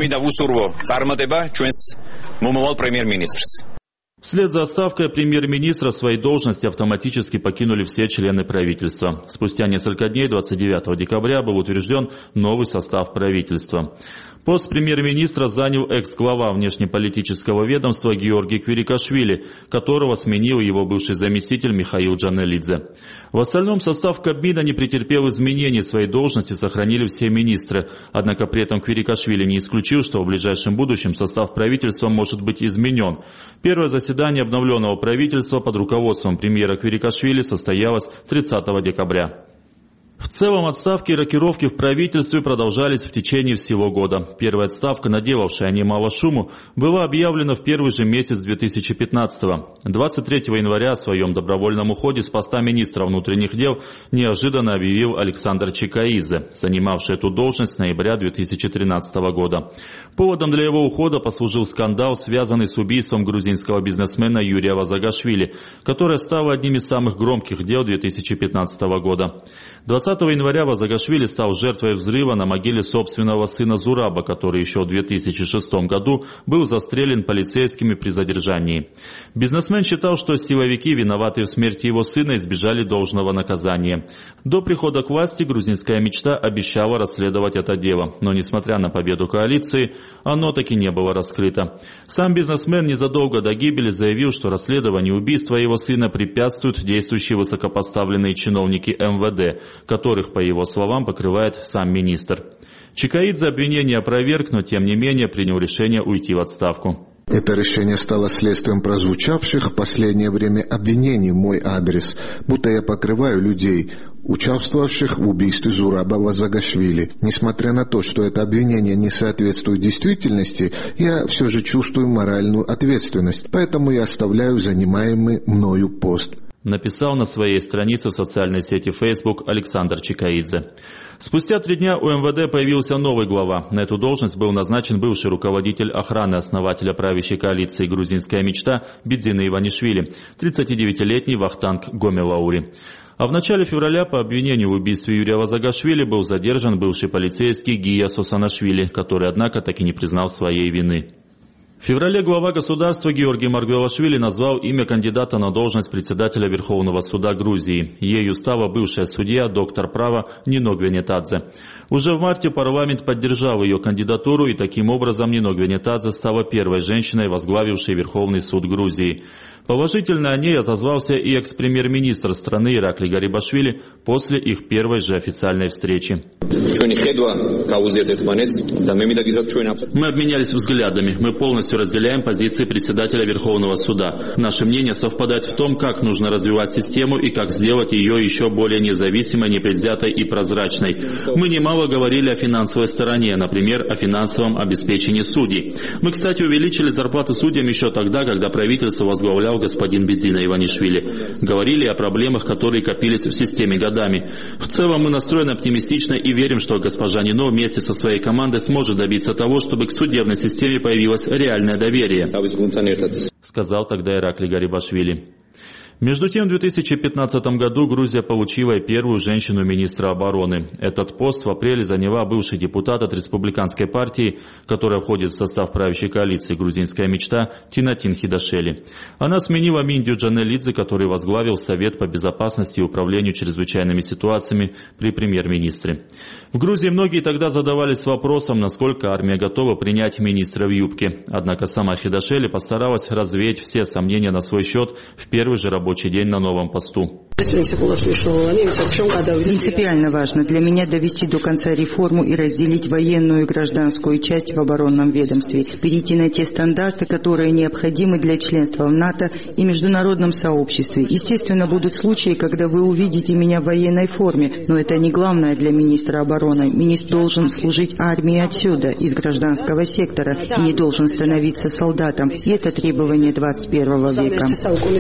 Вслед за отставкой премьер-министра свои должности автоматически покинули все члены правительства. Спустя несколько дней, двадцать девятого декабря, был утвержден новый состав правительства. Пост премьер-министра занял экс-глава внешнеполитического ведомства Георгий Квирикашвили, которого сменил его бывший заместитель Михаил Джанелидзе. В остальном состав Кабмина не претерпел изменений, свои должности сохранили все министры. Однако при этом Квирикашвили не исключил, что в ближайшем будущем состав правительства может быть изменен. Первое заседание обновленного правительства под руководством премьера Квирикашвили состоялось тридцатого декабря. В целом отставки и рокировки в правительстве продолжались в течение всего года. Первая отставка, наделавшая немало шуму, была объявлена в первый же месяц две тысячи пятнадцатого. двадцать третьего января о своем добровольном уходе с поста министра внутренних дел неожиданно объявил Александр Чикаидзе, занимавший эту должность с ноября две тысячи тринадцатого года. Поводом для его ухода послужил скандал, связанный с убийством грузинского бизнесмена Юрия Вазагашвили, которое стало одним из самых громких дел две тысячи пятнадцатого года. двадцатого января Вазагашвили стал жертвой взрыва на могиле собственного сына Зураба, который еще в две тысячи шестом году был застрелен полицейскими при задержании. Бизнесмен считал, что силовики, виноватые в смерти его сына, избежали должного наказания. До прихода к власти грузинская мечта обещала расследовать это дело, но несмотря на победу коалиции, оно таки не было раскрыто. Сам бизнесмен незадолго до гибели заявил, что расследованию убийства его сына препятствуют действующие высокопоставленные чиновники эм вэ дэ, которых, по его словам, покрывает сам министр. Чикаидзе обвинение опроверг, но тем не менее принял решение уйти в отставку. Это решение стало следствием прозвучавших в последнее время обвинений в мой адрес, будто я покрываю людей, участвовавших в убийстве Зураба Вазагашвили. Несмотря на то, что это обвинение не соответствует действительности, я все же чувствую моральную ответственность, поэтому я оставляю занимаемый мною пост. Написал на своей странице в социальной сети Facebook Александр Чикаидзе. Спустя три дня у эм вэ дэ появился новый глава. На эту должность был назначен бывший руководитель охраны основателя правящей коалиции «Грузинская мечта» Бидзина Иванишвили, тридцатидевятилетний Вахтанг Гомелаури. А в начале февраля по обвинению в убийстве Юрия Вазагашвили был задержан бывший полицейский Гия Сосанашвили, который, однако, так и не признал своей вины. В феврале глава государства Георгий Маргвелашвили назвал имя кандидата на должность председателя Верховного суда Грузии. Ею стала бывшая судья, доктор права Нино Гвенетадзе. Уже в марте парламент поддержал ее кандидатуру, и таким образом Нино Гвенетадзе стала первой женщиной, возглавившей Верховный суд Грузии. Положительно о ней отозвался и экс-премьер-министр страны Ираклий Гарибашвили после их первой же официальной встречи. Мы обменялись взглядами. Мы полностью разделяем позиции председателя Верховного суда. Наше мнение совпадает в том, как нужно развивать систему и как сделать ее еще более независимой, непредвзятой и прозрачной. Мы немало говорили о финансовой стороне, например, о финансовом обеспечении судей. Мы, кстати, увеличили зарплаты судьям еще тогда, когда правительство возглавлял господин Бедзина Иванишвили. Говорили о проблемах, которые копились в системе годами. В целом мы настроены оптимистично и верим, что госпожа Нино вместе со своей командой сможет добиться того, чтобы к судебной системе появилось реальное доверие, сказал тогда Ираклий Гарибашвили. Между тем, в две тысячи пятнадцатом году Грузия получила и первую женщину-министра обороны. Этот пост в апреле заняла бывший депутат от республиканской партии, которая входит в состав правящей коалиции «Грузинская мечта» Тинатин Хидашели. Она сменила Миндию Джанелидзе, который возглавил Совет по безопасности и управлению чрезвычайными ситуациями при премьер-министре. В Грузии многие тогда задавались вопросом, насколько армия готова принять министра в юбке. Однако сама Хидашели постаралась развеять все сомнения на свой счет в первый же рабочий рабочий день на новом посту. Принципиально важно для меня довести до конца реформу и разделить военную и гражданскую часть в оборонном ведомстве, перейти на те стандарты, которые необходимы для членства в НАТО и международном сообществе. Естественно, будут случаи, когда вы увидите меня в военной форме, но это не главное для министра обороны. Министр должен служить армии отсюда, из гражданского сектора, и не должен становиться солдатом. И это требование двадцать первого века.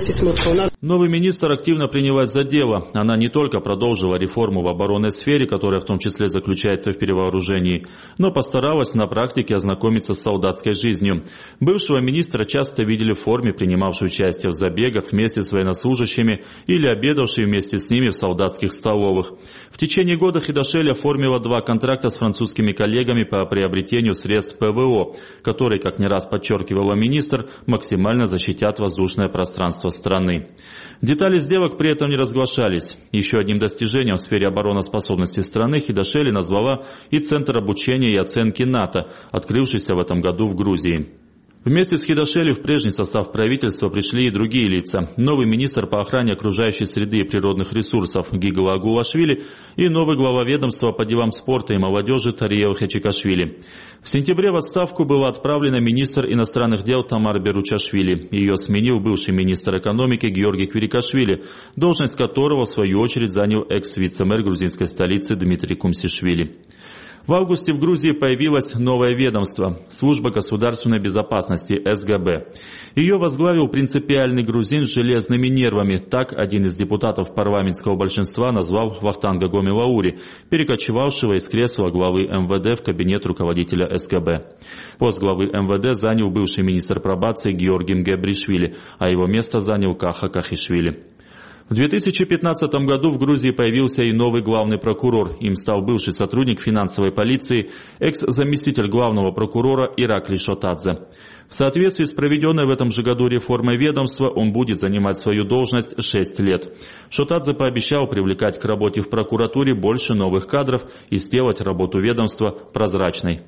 Новый министр активно принялась за дело. Она не только продолжила реформу в оборонной сфере, которая в том числе заключается в перевооружении, но постаралась на практике ознакомиться с солдатской жизнью. Бывшего министра часто видели в форме, принимавшего участие в забегах вместе с военнослужащими или обедавшей вместе с ними в солдатских столовых. В течение года Хидашели оформила два контракта с французскими коллегами по приобретению средств ПВО, которые, как не раз подчеркивала министр, максимально защитят воздушное пространство страны. Детали сделок при этом не разглашались. Еще одним достижением в сфере обороноспособности страны Хидашели назвала и Центр обучения и оценки НАТО, открывшийся в этом году в Грузии. Вместе с Хидашели в прежний состав правительства пришли и другие лица. Новый министр по охране окружающей среды и природных ресурсов Гигала Агулашвили и новый глава ведомства по делам спорта и молодежи Тария Хечикашвили. В сентябре в отставку была отправлена министр иностранных дел Тамара Беручашвили. Ее сменил бывший министр экономики Георгий Квирикашвили, должность которого в свою очередь занял экс-вице-мэр грузинской столицы Дмитрий Кумсишвили. В августе в Грузии появилось новое ведомство – Служба государственной безопасности эс гэ бэ. Ее возглавил принципиальный грузин с железными нервами. Так один из депутатов парламентского большинства назвал Вахтанга Гомилаури, перекочевавшего из кресла главы эм вэ дэ в кабинет руководителя эс гэ бэ. Пост главы эм вэ дэ занял бывший министр пробации Георгий Гебришвили, а его место занял Каха Кахишвили. В две тысячи пятнадцатом году в Грузии появился и новый главный прокурор. Им стал бывший сотрудник финансовой полиции, экс-заместитель главного прокурора Ираклий Шотадзе. В соответствии с проведенной в этом же году реформой ведомства, он будет занимать свою должность шесть лет. Шотадзе пообещал привлекать к работе в прокуратуре больше новых кадров и сделать работу ведомства прозрачной.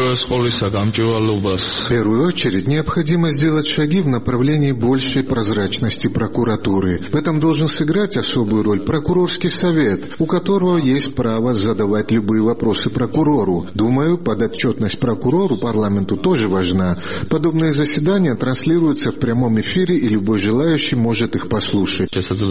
В первую очередь необходимо сделать шаги в направлении большей прозрачности прокуратуры. В этом должен сыграть особую роль прокурорский совет, у которого есть право задавать любые вопросы прокурору. Думаю, подотчетность прокурору парламенту тоже важна. Подобные заседания транслируются в прямом эфире, и любой желающий может их послушать,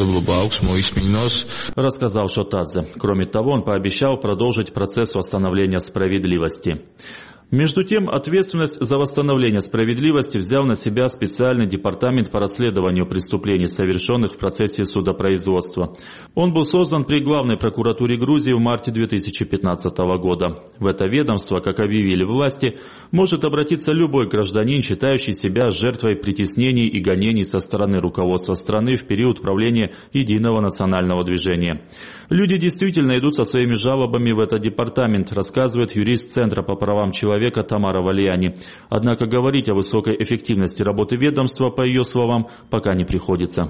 рассказал Шотадзе. Кроме того, он пообещал продолжить процесс восстановления справедливости. Между тем, ответственность за восстановление справедливости взял на себя специальный департамент по расследованию преступлений, совершенных в процессе судопроизводства. Он был создан при Главной прокуратуре Грузии в марте две тысячи пятнадцатого года. В это ведомство, как объявили власти, может обратиться любой гражданин, считающий себя жертвой притеснений и гонений со стороны руководства страны в период правления Единого национального движения. Люди действительно идут со своими жалобами в этот департамент, рассказывает юрист Центра по правам человека человека Тамара Валиани. Однако говорить о высокой эффективности работы ведомства, по ее словам, пока не приходится.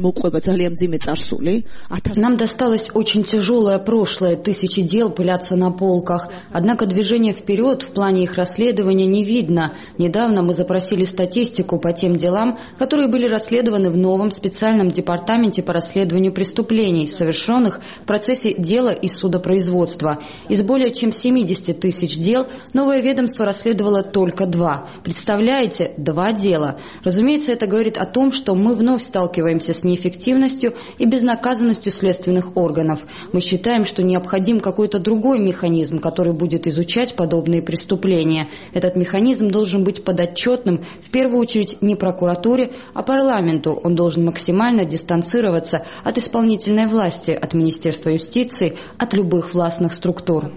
Нам досталось очень тяжелое прошлое, тысячи дел пылятся на полках. Однако движение вперед в плане их расследования не видно. Недавно мы запросили статистику по тем делам, которые были расследованы в новом специальном департаменте по расследованию преступлений, совершенных в процессе дела и судопроизводства. Из более чем семидесяти тысяч дел новое ведомство расследовало только два. Представляете, два дела. Разумеется, это говорит о том, что мы вновь сталкиваемся с неэффективностью и безнаказанностью следственных органов. Мы считаем, что необходим какой-то другой механизм, который будет изучать подобные преступления. Этот механизм должен быть подотчетным, в первую очередь, не прокуратуре, а парламенту. Он должен максимально дистанцироваться от исполнительной власти, от Министерства юстиции, от любых властных структур.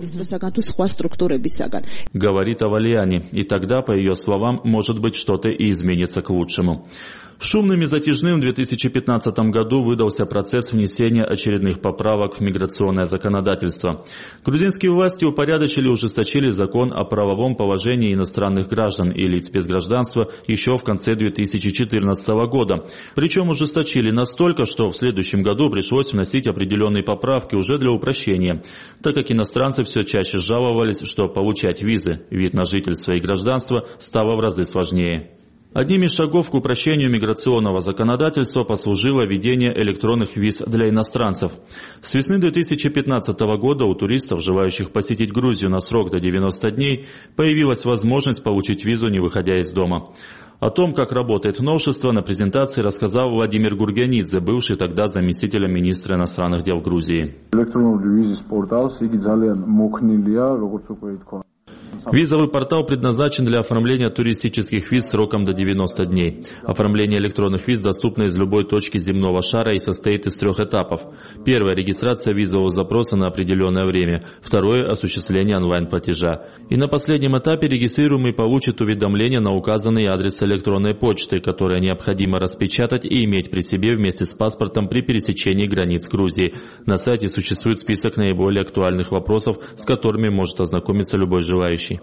Говорит Авалиани, и тогда, по ее словам, может быть, что-то и изменится к лучшему. Шумным и затяжным в две тысячи пятнадцатом году выдался процесс внесения очередных поправок в миграционное законодательство. Грузинские власти упорядочили и ужесточили закон о правовом положении иностранных граждан и лиц без гражданства еще в конце две тысячи четырнадцатого года. Причем ужесточили настолько, что в следующем году пришлось вносить определенные поправки уже для упрощения, так как иностранцы все чаще жаловались, что получать визы, вид на жительство и гражданство стало в разы сложнее. Одним из шагов к упрощению миграционного законодательства послужило введение электронных виз для иностранцев. С весны две тысячи пятнадцатого года у туристов, желающих посетить Грузию на срок до девяноста дней, появилась возможность получить визу, не выходя из дома. О том, как работает новшество, на презентации рассказал Владимир Гургянидзе, бывший тогда заместителем министра иностранных дел Грузии. Визовый портал предназначен для оформления туристических виз сроком до девяноста дней. Оформление электронных виз доступно из любой точки земного шара и состоит из трех этапов. Первое – регистрация визового запроса на определенное время. Второе – осуществление онлайн-платежа. И на последнем этапе регистрируемый получит уведомление на указанный адрес электронной почты, которое необходимо распечатать и иметь при себе вместе с паспортом при пересечении границ Грузии. На сайте существует список наиболее актуальных вопросов, с которыми может ознакомиться любой желающий.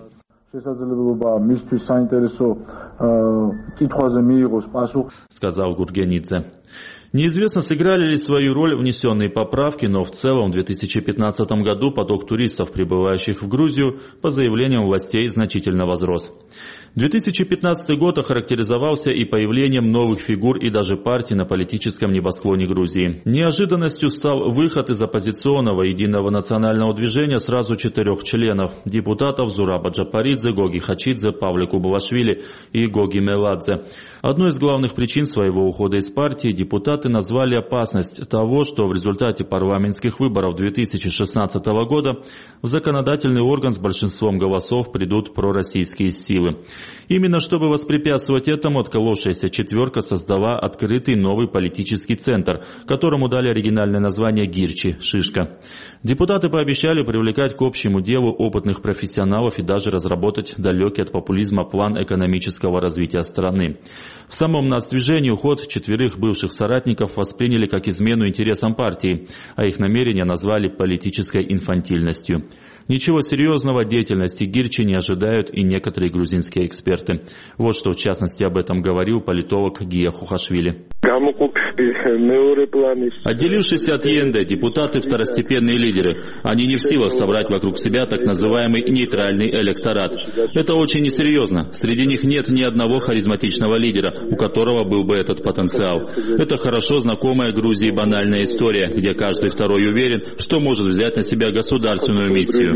Сказал Гургянидзе. Неизвестно, сыграли ли свою роль внесенные поправки, но в целом в две тысячи пятнадцатом году поток туристов, прибывающих в Грузию, по заявлениям властей, значительно возрос. две тысячи пятнадцатый год охарактеризовался и появлением новых фигур и даже партий на политическом небосклоне Грузии. Неожиданностью стал выход из оппозиционного единого национального движения сразу четырех членов – депутатов Зураба Джапаридзе, Гоги Хачидзе, Павлику Булашвили и Гоги Меладзе. Одной из главных причин своего ухода из партии депутаты назвали опасность того, что в результате парламентских выборов две тысячи шестнадцатого года в законодательный орган с большинством голосов придут пророссийские силы. Именно чтобы воспрепятствовать этому, отколовшаяся четверка создала открытый новый политический центр, которому дали оригинальное название Гирчи – Шишка. Депутаты пообещали привлекать к общему делу опытных профессионалов и даже разработать далекий от популизма план экономического развития страны. В самом нацдвижении уход четверых бывших соратников восприняли как измену интересам партии, а их намерения назвали политической инфантильностью. Ничего серьезного от деятельности Гирчи не ожидают и некоторые грузинские эксперты. Вот что в частности об этом говорил политолог Гия Хухашвили. Отделившиеся от ЕНД депутаты – второстепенные лидеры. Они не в силах собрать вокруг себя так называемый нейтральный электорат. Это очень несерьезно. Среди них нет ни одного харизматичного лидера, у которого был бы этот потенциал. Это хорошо знакомая Грузии банальная история, где каждый второй уверен, что может взять на себя государственную миссию.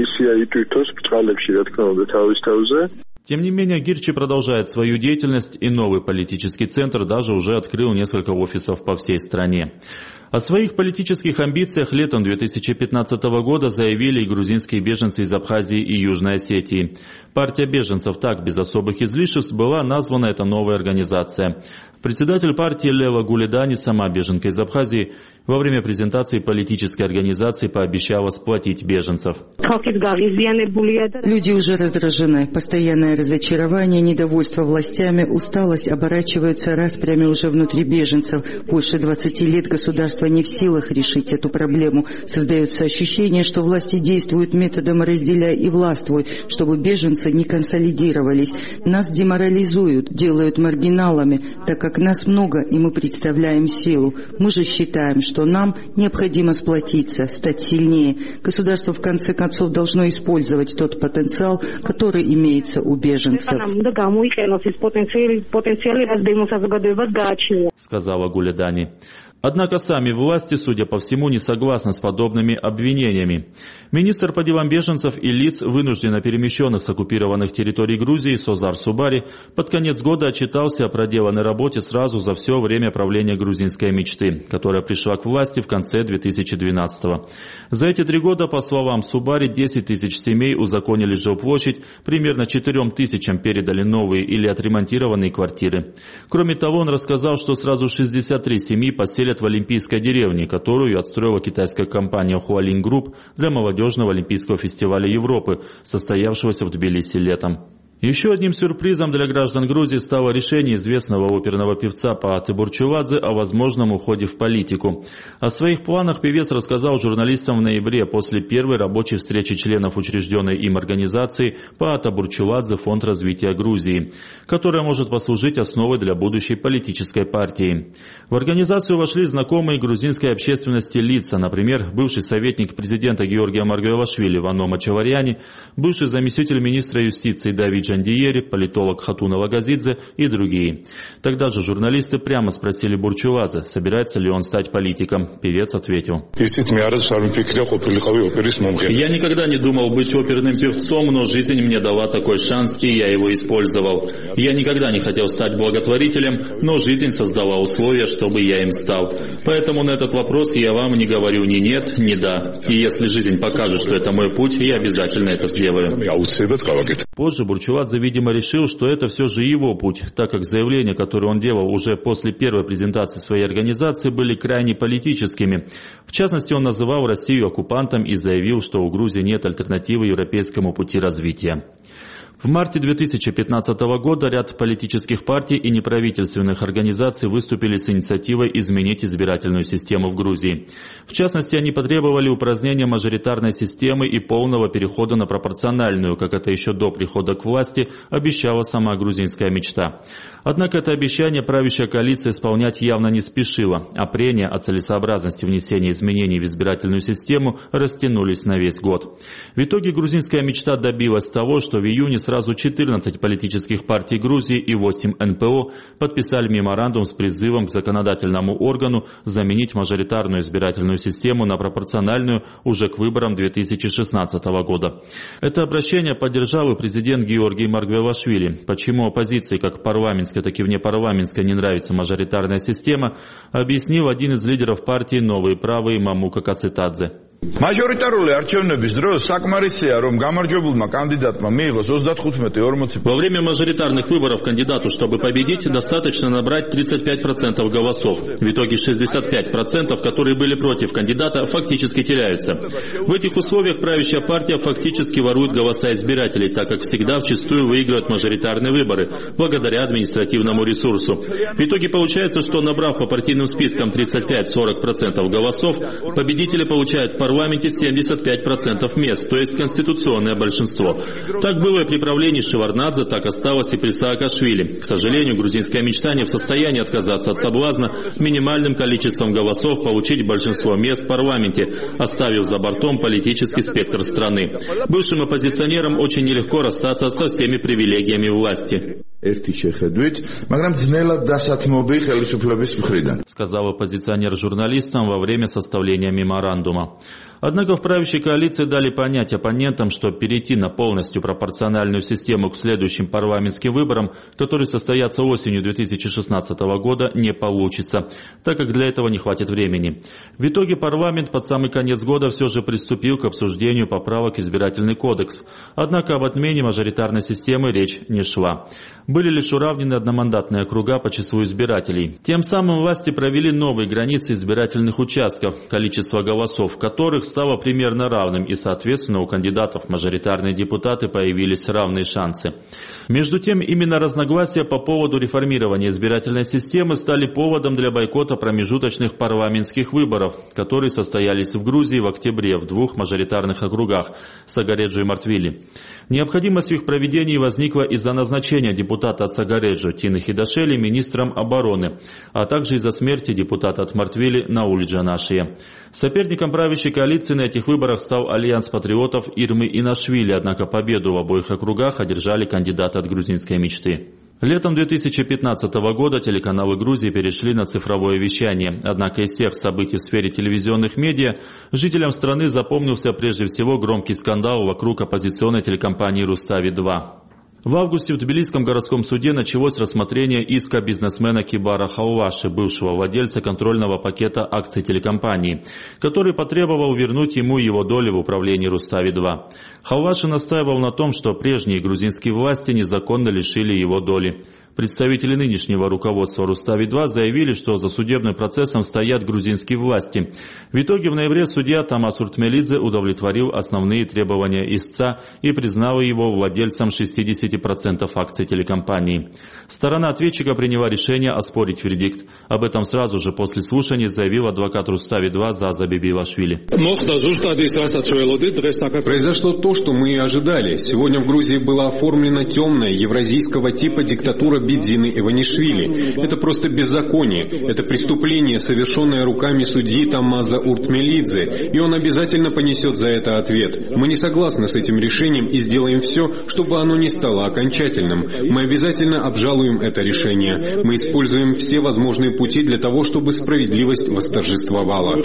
Тем не менее, Гирчи продолжает свою деятельность, и новый политический центр даже уже открыл несколько офисов по всей стране. О своих политических амбициях летом две тысячи пятнадцатого года заявили и грузинские беженцы из Абхазии и Южной Осетии. Партия беженцев, так без особых излишеств, была названа эта новая организация. Председатель партии Лева Гуледани, сама беженка из Абхазии, во время презентации политической организации пообещала сплотить беженцев. Люди уже раздражены. Постоянное разочарование, недовольство властями, усталость оборачиваются распрями уже внутри беженцев. Больше двадцати лет государство не в силах решить эту проблему. Создается ощущение, что власти действуют методом «разделяй и властвуй», чтобы беженцы не консолидировались. Нас деморализуют, делают маргиналами, так как нас много и мы представляем силу. Мы же считаем, что что нам необходимо сплотиться, стать сильнее. Государство в конце концов должно использовать тот потенциал, который имеется у беженцев. Сказала Гуледани. Однако сами власти, судя по всему, не согласны с подобными обвинениями. Министр по делам беженцев и лиц, вынужденно перемещенных с оккупированных территорий Грузии, Созар Субари, под конец года отчитался о проделанной работе сразу за все время правления грузинской мечты, которая пришла к власти в конце две тысячи двенадцатого. За эти три года, по словам Субари, десять тысяч семей узаконили жилплощадь, примерно четырем тысячам передали новые или отремонтированные квартиры. Кроме того, он рассказал, что сразу шестьдесят три семьи поселят в Олимпийской деревне, которую отстроила китайская компания Hualin Group для молодежного олимпийского фестиваля Европы, состоявшегося в Тбилиси летом. Еще одним сюрпризом для граждан Грузии стало решение известного оперного певца Пааты Бурчувадзе о возможном уходе в политику. О своих планах певец рассказал журналистам в ноябре после первой рабочей встречи членов учрежденной им организации Паата Бурчувадзе Фонд развития Грузии, которая может послужить основой для будущей политической партии. В организацию вошли знакомые грузинской общественности лица, например, бывший советник президента Георгия Маргвелашвили Вано Мачаварьяни, бывший заместитель министра юстиции Давид Джандиери, политолог Хатуна Лагазидзе и другие. Тогда же журналисты прямо спросили Бурчувадзе, собирается ли он стать политиком. Певец ответил: «Я никогда не думал быть оперным певцом, но жизнь мне дала такой шанс, и я его использовал. Я никогда не хотел стать благотворителем, но жизнь создала условия, чтобы я им стал. Поэтому на этот вопрос я вам не говорю ни нет, ни да. И если жизнь покажет, что это мой путь, я обязательно это сделаю». Позже Бурчувадзе, видимо, решил, что это все же его путь, так как заявления, которые он делал уже после первой презентации своей организации, были крайне политическими. В частности, он называл Россию оккупантом и заявил, что у Грузии нет альтернативы европейскому пути развития. В марте две тысячи пятнадцатого года ряд политических партий и неправительственных организаций выступили с инициативой изменить избирательную систему в Грузии. В частности, они потребовали упразднения мажоритарной системы и полного перехода на пропорциональную, как это еще до прихода к власти обещала сама грузинская мечта. Однако это обещание правящая коалиция исполнять явно не спешила, а прения о целесообразности внесения изменений в избирательную систему растянулись на весь год. В итоге грузинская мечта добилась того, что в июне сразу четырнадцать политических партий Грузии и восемь эн пэ о подписали меморандум с призывом к законодательному органу заменить мажоритарную избирательную систему на пропорциональную уже к выборам две тысячи шестнадцатого года. Это обращение поддержал и президент Георгий Маргвелашвили. Почему оппозиции как парламентской, так и внепарламентской не нравится мажоритарная система, объяснил один из лидеров партии «Новые правые» Мамука Кацитадзе. Мажоритарული არჩევნების დროს საკმარისია რომ გამარჯვებულმა კანდიდატმა მიიღოს ოცდათხუთმეტი-ორმოცი. Во время мажоритарных выборов кандидату, чтобы победить, достаточно набрать тридцать пять процентов голосов. В итоге шестьдесят пять процентов, которые были против кандидата, фактически теряются. В этих условиях правящая партия фактически ворует голоса избирателей, так как всегда вчастую выигрывает мажоритарные выборы, благодаря административному ресурсу. В итоге получается, что набрав по партийным спискам тридцать пять-сорок процентов голосов, победители получают в парламенте В парламенте семьдесят пять процентов мест, то есть конституционное большинство. Так было и при правлении Шеварднадзе, так осталось и при Саакашвили. К сожалению, грузинская мечта не в состоянии отказаться от соблазна минимальным количеством голосов получить большинство мест в парламенте, оставив за бортом политический спектр страны. Бывшим оппозиционерам очень нелегко расстаться со всеми привилегиями власти. Сказал оппозиционер журналистам во время составления меморандума. Однако в правящей коалиции дали понять оппонентам, что перейти на полностью пропорциональную систему к следующим парламентским выборам, которые состоятся осенью две тысячи шестнадцатого года, не получится, так как для этого не хватит времени. В итоге парламент под самый конец года все же приступил к обсуждению поправок в избирательный кодекс. Однако об отмене мажоритарной системы речь не шла. Были лишь уравнены одномандатные округа по числу избирателей. Тем самым власти провели новые границы избирательных участков, количество голосов в которых стало примерно равным, и, соответственно, у кандидатов в мажоритарные депутаты появились равные шансы. Между тем, именно разногласия по поводу реформирования избирательной системы стали поводом для бойкота промежуточных парламентских выборов, которые состоялись в Грузии в октябре в двух мажоритарных округах – Сагареджо и Мартвили. Необходимость в их проведении возникла из-за назначения депутата от Сагареджо Тины Хидашели министром обороны, а также из-за смерти депутата от Мартвили Наули Джанашия. Соперником правящей коалиции на этих выборах стал альянс патриотов Ирмы Инашвили, однако победу в обоих округах одержали кандидаты от грузинской мечты. Летом две тысячи пятнадцатого года телеканалы Грузии перешли на цифровое вещание, однако из всех событий в сфере телевизионных медиа жителям страны запомнился прежде всего громкий скандал вокруг оппозиционной телекомпании «Рустави-два». В августе в Тбилисском городском суде началось рассмотрение иска бизнесмена Кибара Хауваши, бывшего владельца контрольного пакета акций телекомпании, который потребовал вернуть ему его доли в управлении «Рустави-два». Хауваши настаивал на том, что прежние грузинские власти незаконно лишили его доли. Представители нынешнего руководства «Рустави-два» заявили, что за судебным процессом стоят грузинские власти. В итоге в ноябре судья Тамас Уртмелидзе удовлетворил основные требования истца и признал его владельцем шестьдесят процентов акций телекомпании. Сторона ответчика приняла решение оспорить вердикт. Об этом сразу же после слушаний заявил адвокат «Рустави-два» Заза Бибилашвили. Произошло то, что мы и ожидали. Сегодня в Грузии была оформлена темная евразийского типа диктатура Бидзины Иванишвили. Это просто беззаконие. Это преступление, совершенное руками судьи Тамаза Уртмелидзе, и он обязательно понесет за это ответ. Мы не согласны с этим решением и сделаем все, чтобы оно не стало окончательным. Мы обязательно обжалуем это решение. Мы используем все возможные пути для того, чтобы справедливость восторжествовала.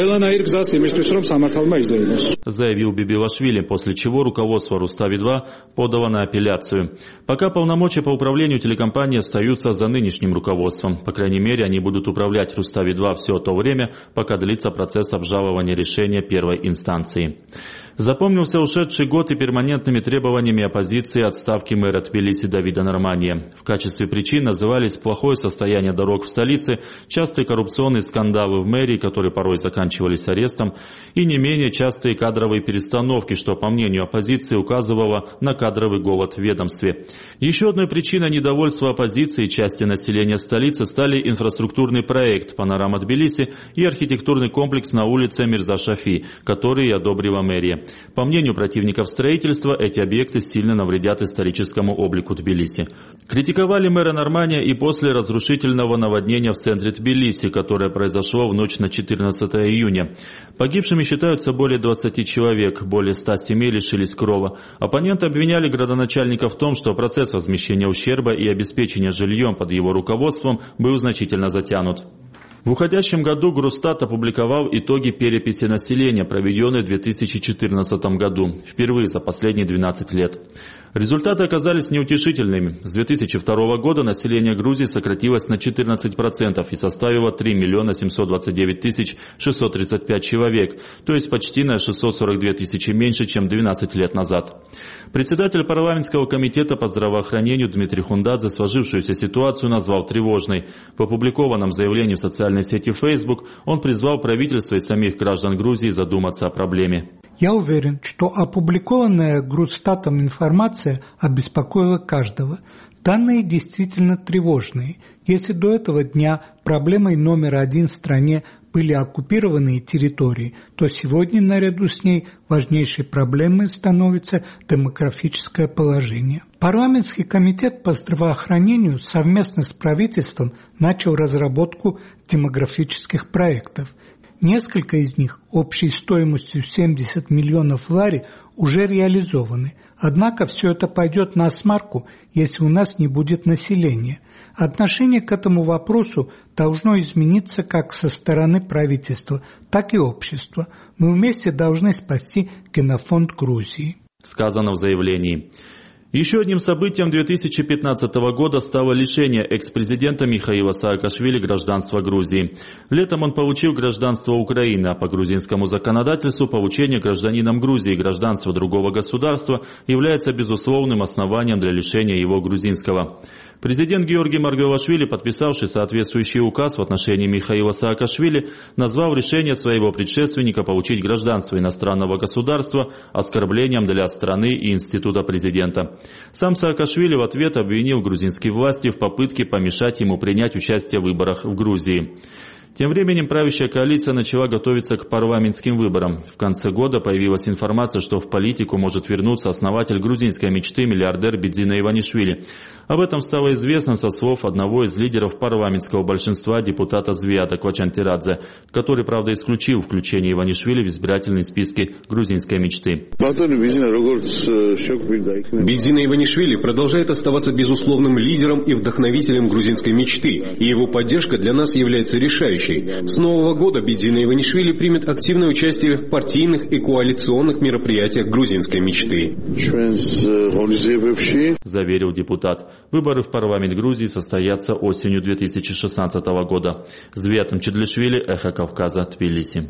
Заявил Бибилашвили, после чего руководство «Рустави-два» подало на апелляцию. Пока полномочия по управлению телекомпанией Компании остаются за нынешним руководством. По крайней мере, они будут управлять «Рустави-два» все то время, пока длится процесс обжалования решения первой инстанции. Запомнился ушедший год и перманентными требованиями оппозиции отставки мэра Тбилиси Давида Нормания. В качестве причин назывались плохое состояние дорог в столице, частые коррупционные скандалы в мэрии, которые порой заканчивались арестом, и не менее частые кадровые перестановки, что, по мнению оппозиции, указывало на кадровый голод в ведомстве. Еще одной причиной недовольства оппозиции и части населения столицы стали инфраструктурный проект «Панорама Тбилиси» и архитектурный комплекс на улице Мирза-Шафи, который одобрила мэрия. По мнению противников строительства, эти объекты сильно навредят историческому облику Тбилиси. Критиковали мэра Нормания и после разрушительного наводнения в центре Тбилиси, которое произошло в ночь на четырнадцатое июня. Погибшими считаются более двадцати человек, более ста семей лишились крова. Оппоненты обвиняли градоначальника в том, что процесс возмещения ущерба и обеспечения жильем под его руководством был значительно затянут. В уходящем году Грустат опубликовал итоги переписи населения, проведенной в две тысячи четырнадцатом году, впервые за последние двенадцать лет. Результаты оказались неутешительными. С две тысячи второго года население Грузии сократилось на четырнадцать процентов и составило три миллиона семьсот двадцать девять тысяч шестьсот тридцать пять человек, то есть почти на шестьсот сорок две тысячи меньше, чем двенадцать лет назад. Председатель парламентского комитета по здравоохранению Дмитрий Хундадзе сложившуюся ситуацию назвал тревожной. В опубликованном заявлении в социальной сети Facebook он призвал правительство и самих граждан Грузии задуматься о проблеме. Я уверен, что опубликованная Грустатом информация обеспокоила каждого. Данные действительно тревожные. Если до этого дня проблемой номер один в стране были оккупированные территории, то сегодня наряду с ней важнейшей проблемой становится демографическое положение. Парламентский комитет по здравоохранению совместно с правительством начал разработку демографических проектов. Несколько из них общей стоимостью семьдесят миллионов лари уже реализованы. Однако все это пойдет на смарку, если у нас не будет населения. Отношение к этому вопросу должно измениться как со стороны правительства, так и общества. Мы вместе должны спасти генофонд Грузии. Сказано в заявлении. Еще одним событием две тысячи пятнадцатого года стало лишение экс-президента Михаила Саакашвили гражданства Грузии. Летом он получил гражданство Украины, а по грузинскому законодательству получение гражданином Грузии гражданства другого государства является безусловным основанием для лишения его грузинского. Президент Георгий Маргвелашвили, подписавший соответствующий указ в отношении Михаила Саакашвили, назвал решение своего предшественника получить гражданство иностранного государства оскорблением для страны и института президента. Сам Саакашвили в ответ обвинил грузинские власти в попытке помешать ему принять участие в выборах в Грузии. Тем временем правящая коалиция начала готовиться к парламентским выборам. В конце года появилась информация, что в политику может вернуться основатель грузинской мечты миллиардер Бидзина Иванишвили. Об этом стало известно со слов одного из лидеров парламентского большинства депутата Звиата Кочантирадзе, который, правда, исключил включение Иванишвили в избирательные списки грузинской мечты. Бидзина Иванишвили продолжает оставаться безусловным лидером и вдохновителем грузинской мечты, и его поддержка для нас является решающей. С нового года Бидзина Иванишвили примет активное участие в партийных и коалиционных мероприятиях грузинской мечты, заверил депутат. Выборы в парламент Грузии состоятся осенью две тысячи шестнадцатого года. Звиат Чедлишвили, Эхо Кавказа, Тбилиси.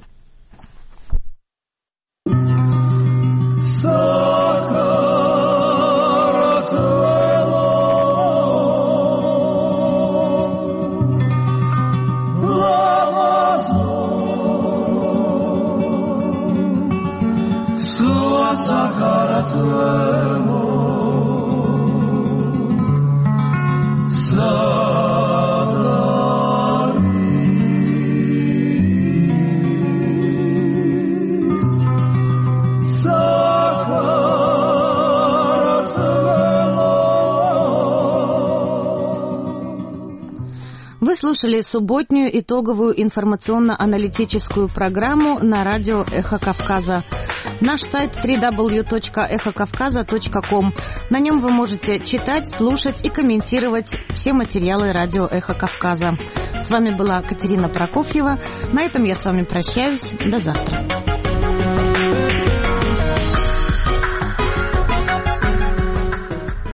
Вы слушали субботнюю итоговую информационно-аналитическую программу на радио «Эхо Кавказа». Наш сайт дабл ю дабл ю дабл ю точка эхо кавказа точка ком. На нем вы можете читать, слушать и комментировать все материалы радио «Эхо Кавказа». С вами была Катерина Прокофьева. На этом я с вами прощаюсь. До завтра.